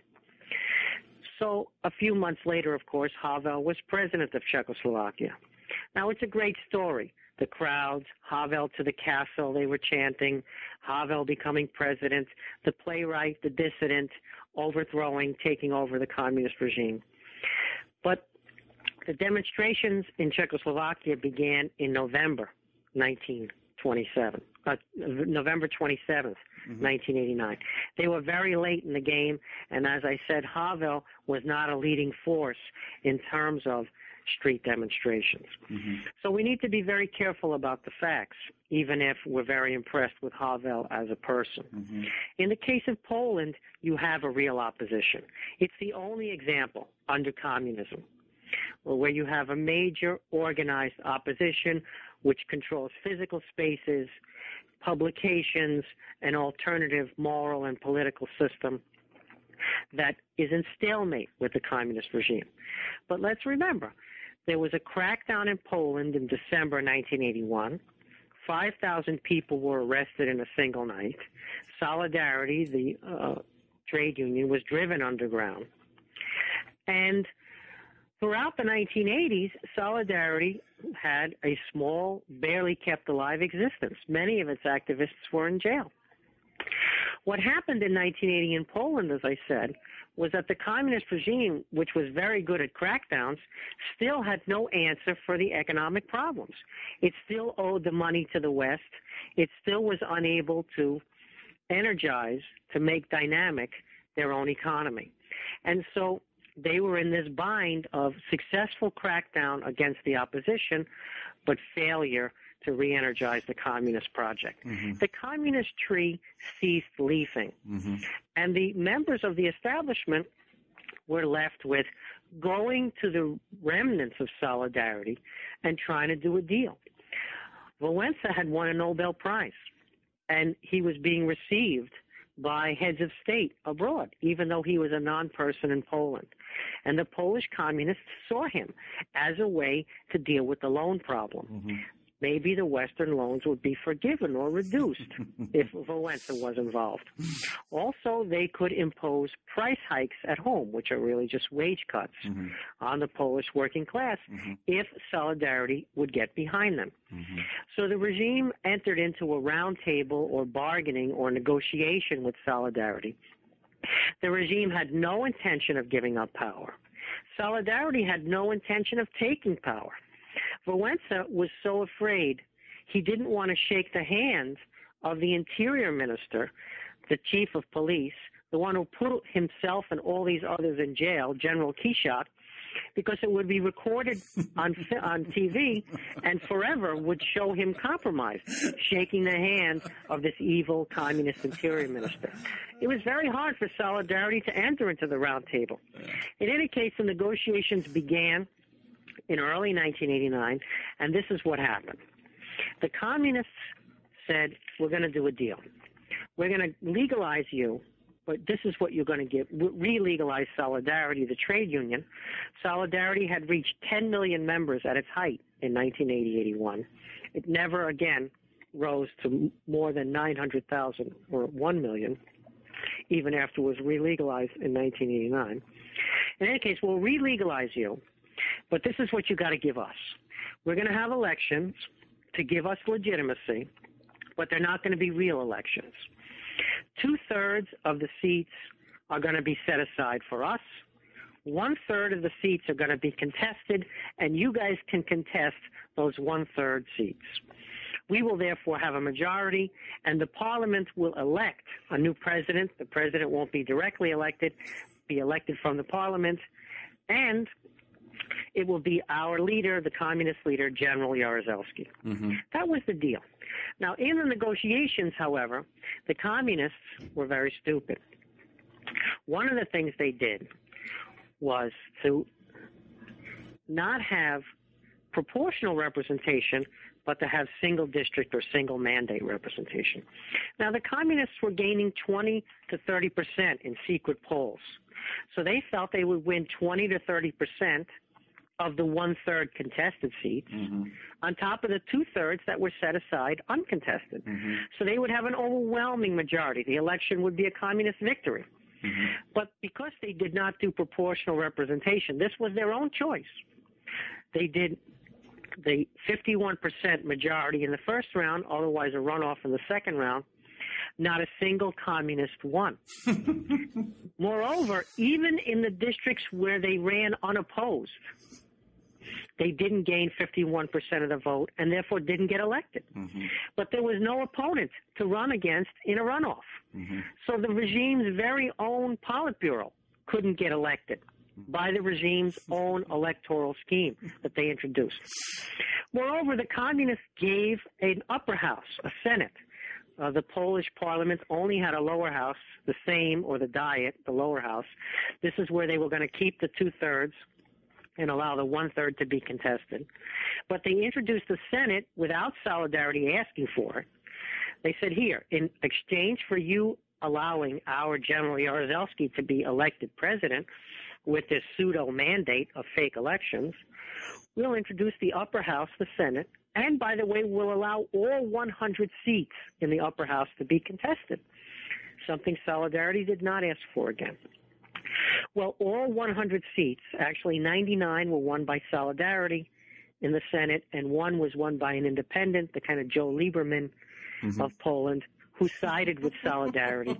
So a few months later, of course, Havel was president of Czechoslovakia. Now, it's a great story. The crowds, Havel to the castle, they were chanting, Havel becoming president, the playwright, the dissident, overthrowing, taking over the communist regime. But the demonstrations in Czechoslovakia began in November nineteen twenty-seven, uh, November twenty-seventh, mm-hmm. nineteen eighty-nine. They were very late in the game, and as I said, Havel was not a leading force in terms of street demonstrations. Mm-hmm. So we need to be very careful about the facts, even if we're very impressed with Havel as a person. Mm-hmm. In the case of Poland, you have a real opposition. It's the only example under communism where you have a major organized opposition which controls physical spaces, publications, an alternative moral and political system that is in stalemate with the communist regime. But let's remember, there was a crackdown in Poland in December nineteen eighty-one. five thousand people were arrested in a single night. Solidarity, the uh, trade union, was driven underground. And throughout the nineteen eighties, Solidarity had a small, barely kept alive existence. Many of its activists were in jail. What happened in nineteen eighty in Poland, as I said, was that the communist regime, which was very good at crackdowns, still had no answer for the economic problems. It still owed the money to the West. It still was unable to energize, to make dynamic their own economy. And so they were in this bind of successful crackdown against the opposition, but failure to re-energize the communist project. Mm-hmm. The communist tree ceased leafing, mm-hmm. and the members of the establishment were left with going to the remnants of Solidarity and trying to do a deal. Wałęsa had won a Nobel Prize, and he was being received by heads of state abroad, even though he was a non-person in Poland. And the Polish communists saw him as a way to deal with the loan problem. Mm-hmm. Maybe the Western loans would be forgiven or reduced if Wałęsa was involved. Also, they could impose price hikes at home, which are really just wage cuts mm-hmm. on the Polish working class, mm-hmm. if Solidarity would get behind them. Mm-hmm. So the regime entered into a round table or bargaining or negotiation with Solidarity. The regime had no intention of giving up power. Solidarity had no intention of taking power. Wałęsa was so afraid he didn't want to shake the hand of the interior minister, the chief of police, the one who put himself and all these others in jail, General Kiszczak, because it would be recorded on on T V and forever would show him compromised, shaking the hand of this evil communist interior minister. It was very hard for Solidarity to enter into the round table. In any case, the negotiations began in early nineteen eighty-nine, and this is what happened. The communists said, we're going to do a deal. We're going to legalize you, but this is what you're going to get. Re-legalize Solidarity, the trade union. Solidarity had reached ten million members at its height in nineteen eighty eighty-one. It never again rose to more than nine hundred thousand or one million, even after it was re-legalized in nineteen eighty-nine. In any case, we'll re-legalize you, but this is what you got to give us. We're going to have elections to give us legitimacy, but they're not going to be real elections. Two-thirds of the seats are going to be set aside for us. One-third of the seats are going to be contested, and you guys can contest those one-third seats. We will therefore have a majority, and the parliament will elect a new president. The president won't be directly elected, be elected from the parliament, and it will be our leader, the communist leader, General Jaruzelski. Mm-hmm. That was the deal. Now, in the negotiations, however, the communists were very stupid. One of the things they did was to not have proportional representation, but to have single district or single mandate representation. Now, the communists were gaining twenty to thirty percent in secret polls. So they felt they would win twenty to thirty percent of the one-third contested seats mm-hmm. on top of the two-thirds that were set aside uncontested. Mm-hmm. So they would have an overwhelming majority. The election would be a communist victory. Mm-hmm. But because they did not do proportional representation, this was their own choice. They did the fifty-one percent majority in the first round, otherwise a runoff in the second round. Not a single communist won. Moreover, even in the districts where they ran unopposed, they didn't gain fifty-one percent of the vote and therefore didn't get elected. Mm-hmm. But there was no opponent to run against in a runoff. Mm-hmm. So the regime's very own Politburo couldn't get elected by the regime's own electoral scheme that they introduced. Moreover, the communists gave an upper house, a Senate. Uh, the Polish parliament only had a lower house, the same, or the Diet, the lower house. This is where they were going to keep the two-thirds and allow the one-third to be contested. But they introduced the Senate without Solidarity asking for it. They said, here, in exchange for you allowing our General Jaruzelski to be elected president with this pseudo-mandate of fake elections, we'll introduce the upper house, the Senate, and, by the way, we'll allow all one hundred seats in the upper house to be contested, something Solidarity did not ask for again. Well, all one hundred seats, actually ninety-nine were won by Solidarity in the Senate, and one was won by an independent, the kind of Joe Lieberman mm-hmm. of Poland, who sided with Solidarity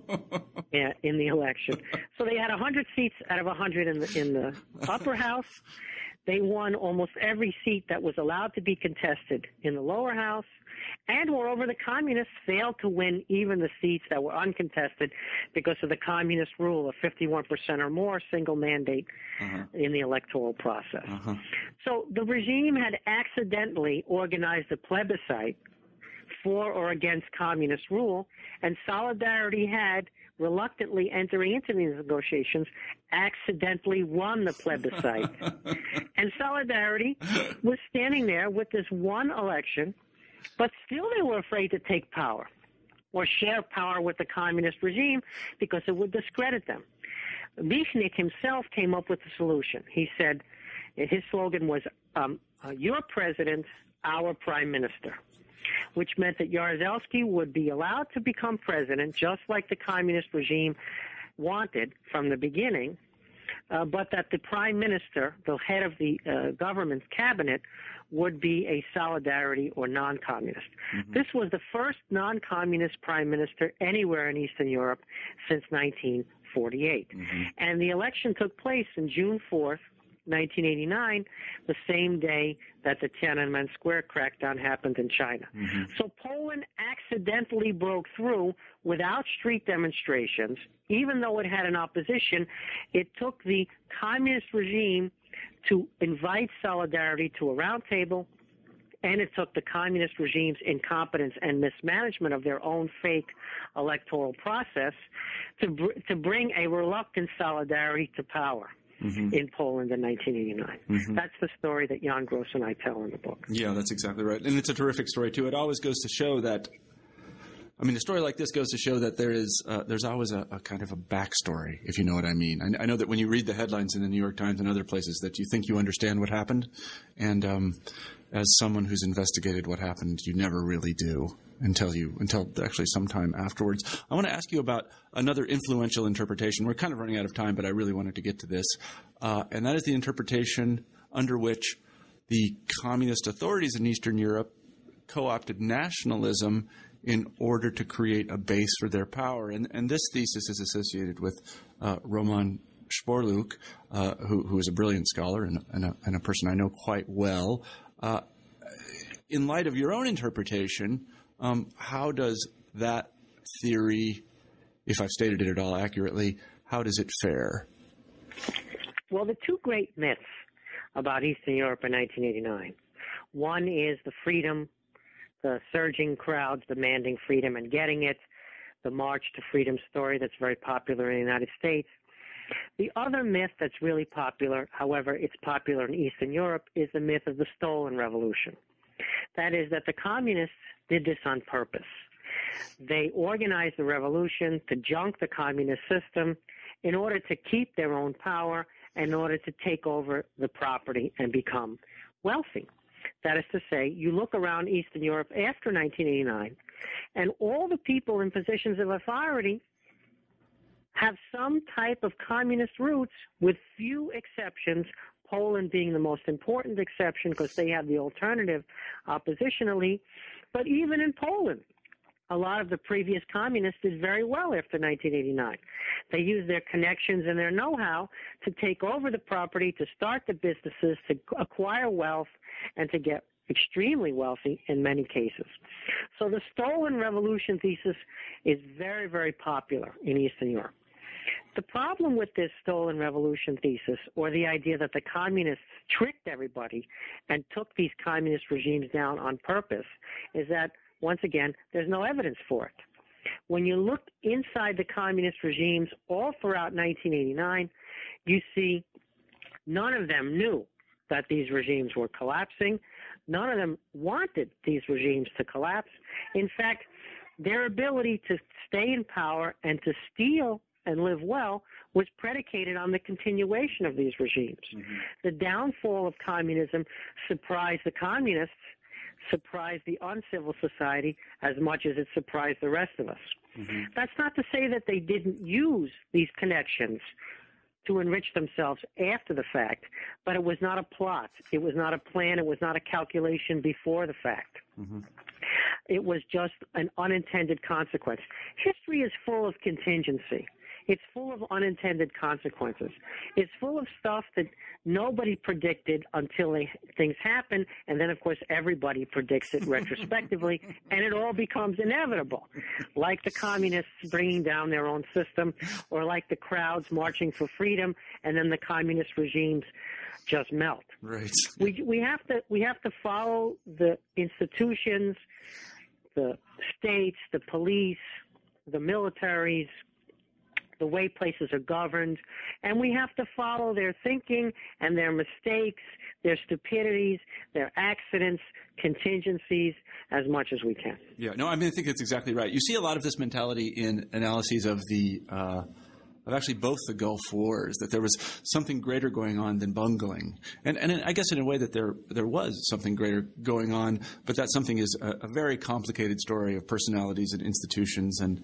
in the election. So they had one hundred seats out of one hundred in the, in the upper house. They won almost every seat that was allowed to be contested in the lower house. And moreover, the communists failed to win even the seats that were uncontested because of the communist rule of fifty-one percent or more single mandate uh-huh. in the electoral process. Uh-huh. So the regime had accidentally organized a plebiscite for or against communist rule, and Solidarity had, reluctantly entering into these negotiations, accidentally won the plebiscite. And Solidarity was standing there with this one election, but still they were afraid to take power or share power with the communist regime because it would discredit them. Michnik himself came up with the solution. He said, his slogan was, um, uh, your president, our prime minister, which meant that Jaruzelski would be allowed to become president just like the communist regime wanted from the beginning, uh, but that the prime minister, the head of the uh, government's cabinet, would be a Solidarity or non-communist. Mm-hmm. This was the first non-communist prime minister anywhere in Eastern Europe since nineteen forty-eight. Mm-hmm. And the election took place on June fourth, nineteen eighty-nine, the same day that the Tiananmen Square crackdown happened in China. Mm-hmm. So Poland accidentally broke through without street demonstrations. Even though it had an opposition, it took the communist regime to invite Solidarity to a round table, and it took the communist regime's incompetence and mismanagement of their own fake electoral process to br- to bring a reluctant Solidarity to power. Mm-hmm. in Poland in nineteen eighty-nine. Mm-hmm. That's the story that Jan Gross and I tell in the book. Yeah, that's exactly right. And it's a terrific story, too. It always goes to show that, I mean, a story like this goes to show that there is, uh, there's always a, a kind of a backstory, if you know what I mean. I, I know that when you read the headlines in the New York Times and other places that you think you understand what happened. And um, as someone who's investigated what happened, you never really do. Until you, until actually sometime afterwards. I want to ask you about another influential interpretation. We're kind of running out of time, but I really wanted to get to this. Uh, and that is the interpretation under which the communist authorities in Eastern Europe co-opted nationalism in order to create a base for their power. And, and this thesis is associated with uh, Roman Sporluk, uh, who, who is a brilliant scholar and, and, a, and a person I know quite well. Uh, in light of your own interpretation, Um, how does that theory, if I've stated it at all accurately, how does it fare? Well, the two great myths about Eastern Europe in nineteen eighty-nine. One is the freedom, the surging crowds demanding freedom and getting it, the March to Freedom story that's very popular in the United States. The other myth that's really popular, however, it's popular in Eastern Europe, is the myth of the stolen revolution. That is, that the communists did this on purpose. They organized the revolution to junk the communist system in order to keep their own power, in order to take over the property and become wealthy. That is to say, you look around Eastern Europe after nineteen eighty-nine, and all the people in positions of authority have some type of communist roots, with few exceptions, Poland being the most important exception because they have the alternative oppositionally. But even in Poland, a lot of the previous communists did very well after nineteen eighty-nine. They used their connections and their know-how to take over the property, to start the businesses, to acquire wealth, and to get extremely wealthy in many cases. So the stolen revolution thesis is very, very popular in Eastern Europe. The problem with this stolen revolution thesis, or the idea that the communists tricked everybody and took these communist regimes down on purpose, is that, once again, there's no evidence for it. When you look inside the communist regimes all throughout nineteen eighty-nine, you see none of them knew that these regimes were collapsing. None of them wanted these regimes to collapse. In fact, their ability to stay in power and to steal and live well was predicated on the continuation of these regimes. Mm-hmm. The downfall of communism surprised the communists, surprised the uncivil society as much as it surprised the rest of us. Mm-hmm. That's not to say that they didn't use these connections to enrich themselves after the fact, but it was not a plot. It was not a plan. It was not a calculation before the fact. Mm-hmm. It was just an unintended consequence. History is full of contingency. It's full of unintended consequences. It's full of stuff that nobody predicted until they, things happen, and then, of course, everybody predicts it retrospectively, and it all becomes inevitable, like the communists bringing down their own system, or like the crowds marching for freedom, and then the communist regimes just melt. Right. We we have to we have to follow the institutions, the states, the police, the militaries, the way places are governed, and we have to follow their thinking and their mistakes, their stupidities, their accidents, contingencies, as much as we can. Yeah, no, I mean, I think that's exactly right. You see a lot of this mentality in analyses of the uh, of actually both the Gulf Wars, that there was something greater going on than bungling, and and I guess in a way that there there was something greater going on, but that something is a, a very complicated story of personalities and institutions and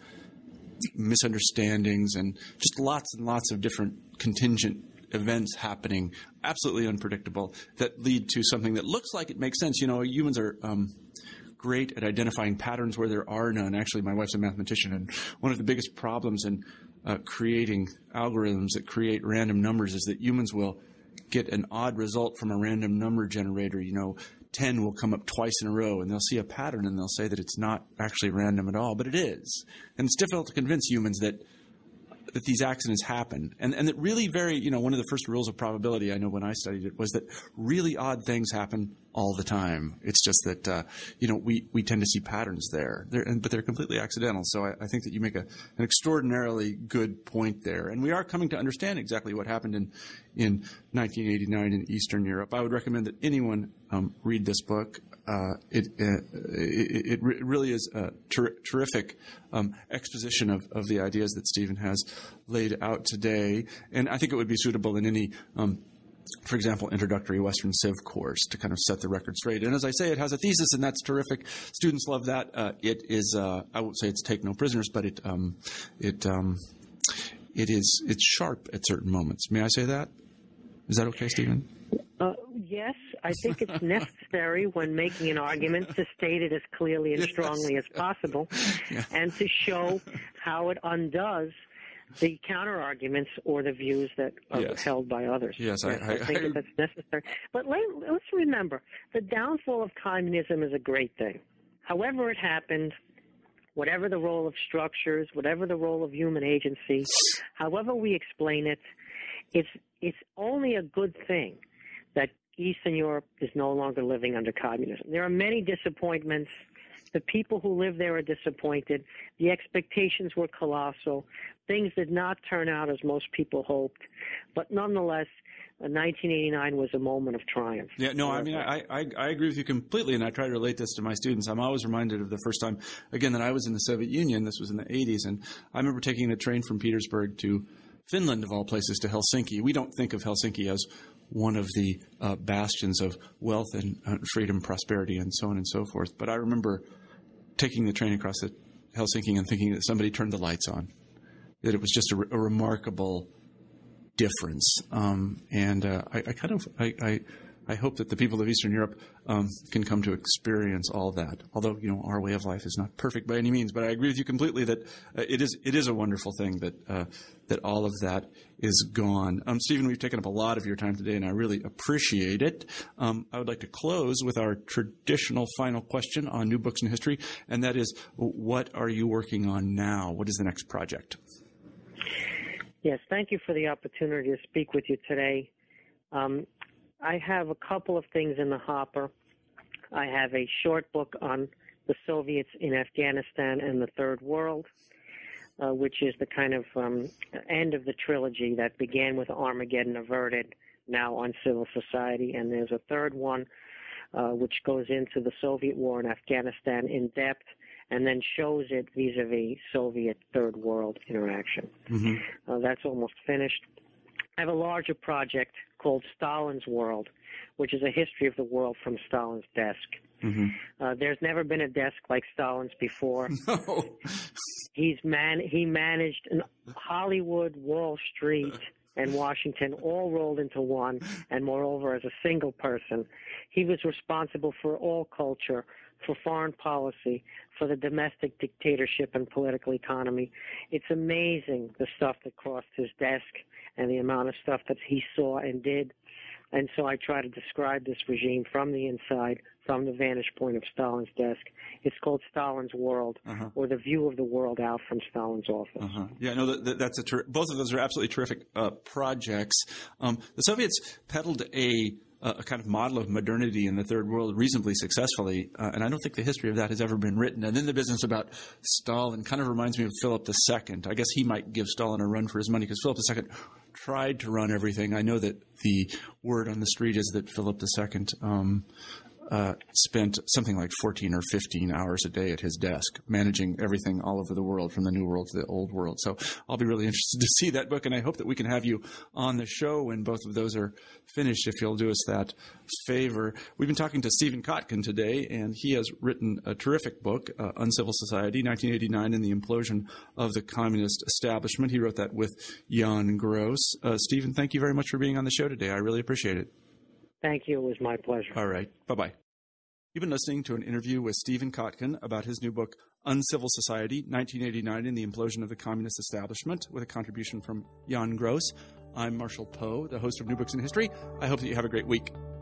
misunderstandings and just lots and lots of different contingent events happening, absolutely unpredictable, that lead to something that looks like it makes sense. You know, humans are um, great at identifying patterns where there are none. Actually, my wife's a mathematician, and one of the biggest problems in uh, creating algorithms that create random numbers is that humans will get an odd result from a random number generator. You know, ten will come up twice in a row, and they'll see a pattern, and they'll say that it's not actually random at all, but it is. And it's difficult to convince humans that that these accidents happen. And and that really very, you know, one of the first rules of probability, I know when I studied it, was that really odd things happen all the time. It's just that, uh, you know, we, we tend to see patterns there, they're, but they're completely accidental. So I, I think that you make a, an extraordinarily good point there. And we are coming to understand exactly what happened in, in nineteen eighty-nine in Eastern Europe. I would recommend that anyone um, read this book. Uh, it, uh, it, it really is a ter- terrific um, exposition of, of the ideas that Stephen has laid out today. And I think it would be suitable in any, um, for example, introductory Western Civ course to kind of set the record straight. And as I say, it has a thesis, and that's terrific. Students love that. Uh, it is, uh, I won't say it's take no prisoners, but it, um, it, um, it is, it's sharp at certain moments. May I say that? Is that okay, Stephen? Uh, yes, I think it's necessary when making an argument to state it as clearly and strongly yes. as possible, yeah. and to show how it undoes the counter-arguments or the views that are yes. held by others. Yes, yes I, I, I think I, that that's necessary. But let, let's remember, the downfall of communism is a great thing. However it happened, whatever the role of structures, whatever the role of human agency, however we explain it, it's it's only a good thing that Eastern Europe is no longer living under communism. There are many disappointments. The people who live there are disappointed. The expectations were colossal. Things did not turn out as most people hoped. But nonetheless, uh, nineteen eighty-nine was a moment of triumph. Yeah, no, I mean, I, I, I agree with you completely, and I try to relate this to my students. I'm always reminded of the first time, again, that I was in the Soviet Union. This was in the eighties, and I remember taking a train from Petersburg to Finland, of all places, to Helsinki. We don't think of Helsinki as one of the uh, bastions of wealth and uh, freedom, prosperity, and so on and so forth. But I remember taking the train across the Helsinki and thinking that somebody turned the lights on, that it was just a, re- a remarkable difference. Um, and uh, I, I kind of I, I I hope that the people of Eastern Europe um, can come to experience all that. Although, you know, our way of life is not perfect by any means, but I agree with you completely that uh, it is it is a wonderful thing that uh, that all of that is gone. Um, Stephen, we've taken up a lot of your time today, and I really appreciate it. Um, I would like to close with our traditional final question on new books in history, and that is, what are you working on now? What is the next project? Yes, thank you for the opportunity to speak with you today. Um, I have a couple of things in the hopper. I have a short book on the Soviets in Afghanistan and the Third World, uh, which is the kind of um, end of the trilogy that began with Armageddon Averted, now on civil society. And there's a third one, uh, which goes into the Soviet war in Afghanistan in depth and then shows it vis-a-vis Soviet Third World interaction. Mm-hmm. Uh, that's almost finished. I have a larger project called Stalin's World, which is a history of the world from Stalin's desk. Mm-hmm. Uh, there's never been a desk like Stalin's before. No. He's man. He managed an Hollywood, Wall Street, and Washington all rolled into one, and moreover, as a single person. He was responsible for all culture, for foreign policy, for the domestic dictatorship and political economy. It's amazing the stuff that crossed his desk and the amount of stuff that he saw and did. And so I try to describe this regime from the inside, from the vantage point of Stalin's desk. It's called Stalin's World, uh-huh. or the view of the world out from Stalin's office. Uh-huh. Yeah, no, that, that's a ter- both of those are absolutely terrific uh, projects. Um, the Soviets peddled a a kind of model of modernity in the Third World reasonably successfully, uh, and I don't think the history of that has ever been written. And then the business about Stalin kind of reminds me of Philip the Second. I guess he might give Stalin a run for his money because Philip the Second tried to run everything. I know that the word on the street is that Philip the Second um, uh, spent something like fourteen or fifteen hours a day at his desk, managing everything all over the world, from the New World to the Old World. So I'll be really interested to see that book, and I hope that we can have you on the show when both of those are finished, if you'll do us that favor. We've been talking to Stephen Kotkin today, and he has written a terrific book, uh, Uncivil Society, nineteen eighty-nine and the Implosion of the Communist Establishment. He wrote that with Jan Gross. Uh, Stephen, thank you very much for being on the show today. I really appreciate it. Thank you. It was my pleasure. All right. Bye-bye. You've been listening to an interview with Stephen Kotkin about his new book, Uncivil Society, nineteen eighty-nine and the Implosion of the Communist Establishment, with a contribution from Jan Gross. I'm Marshall Poe, the host of New Books in History. I hope that you have a great week.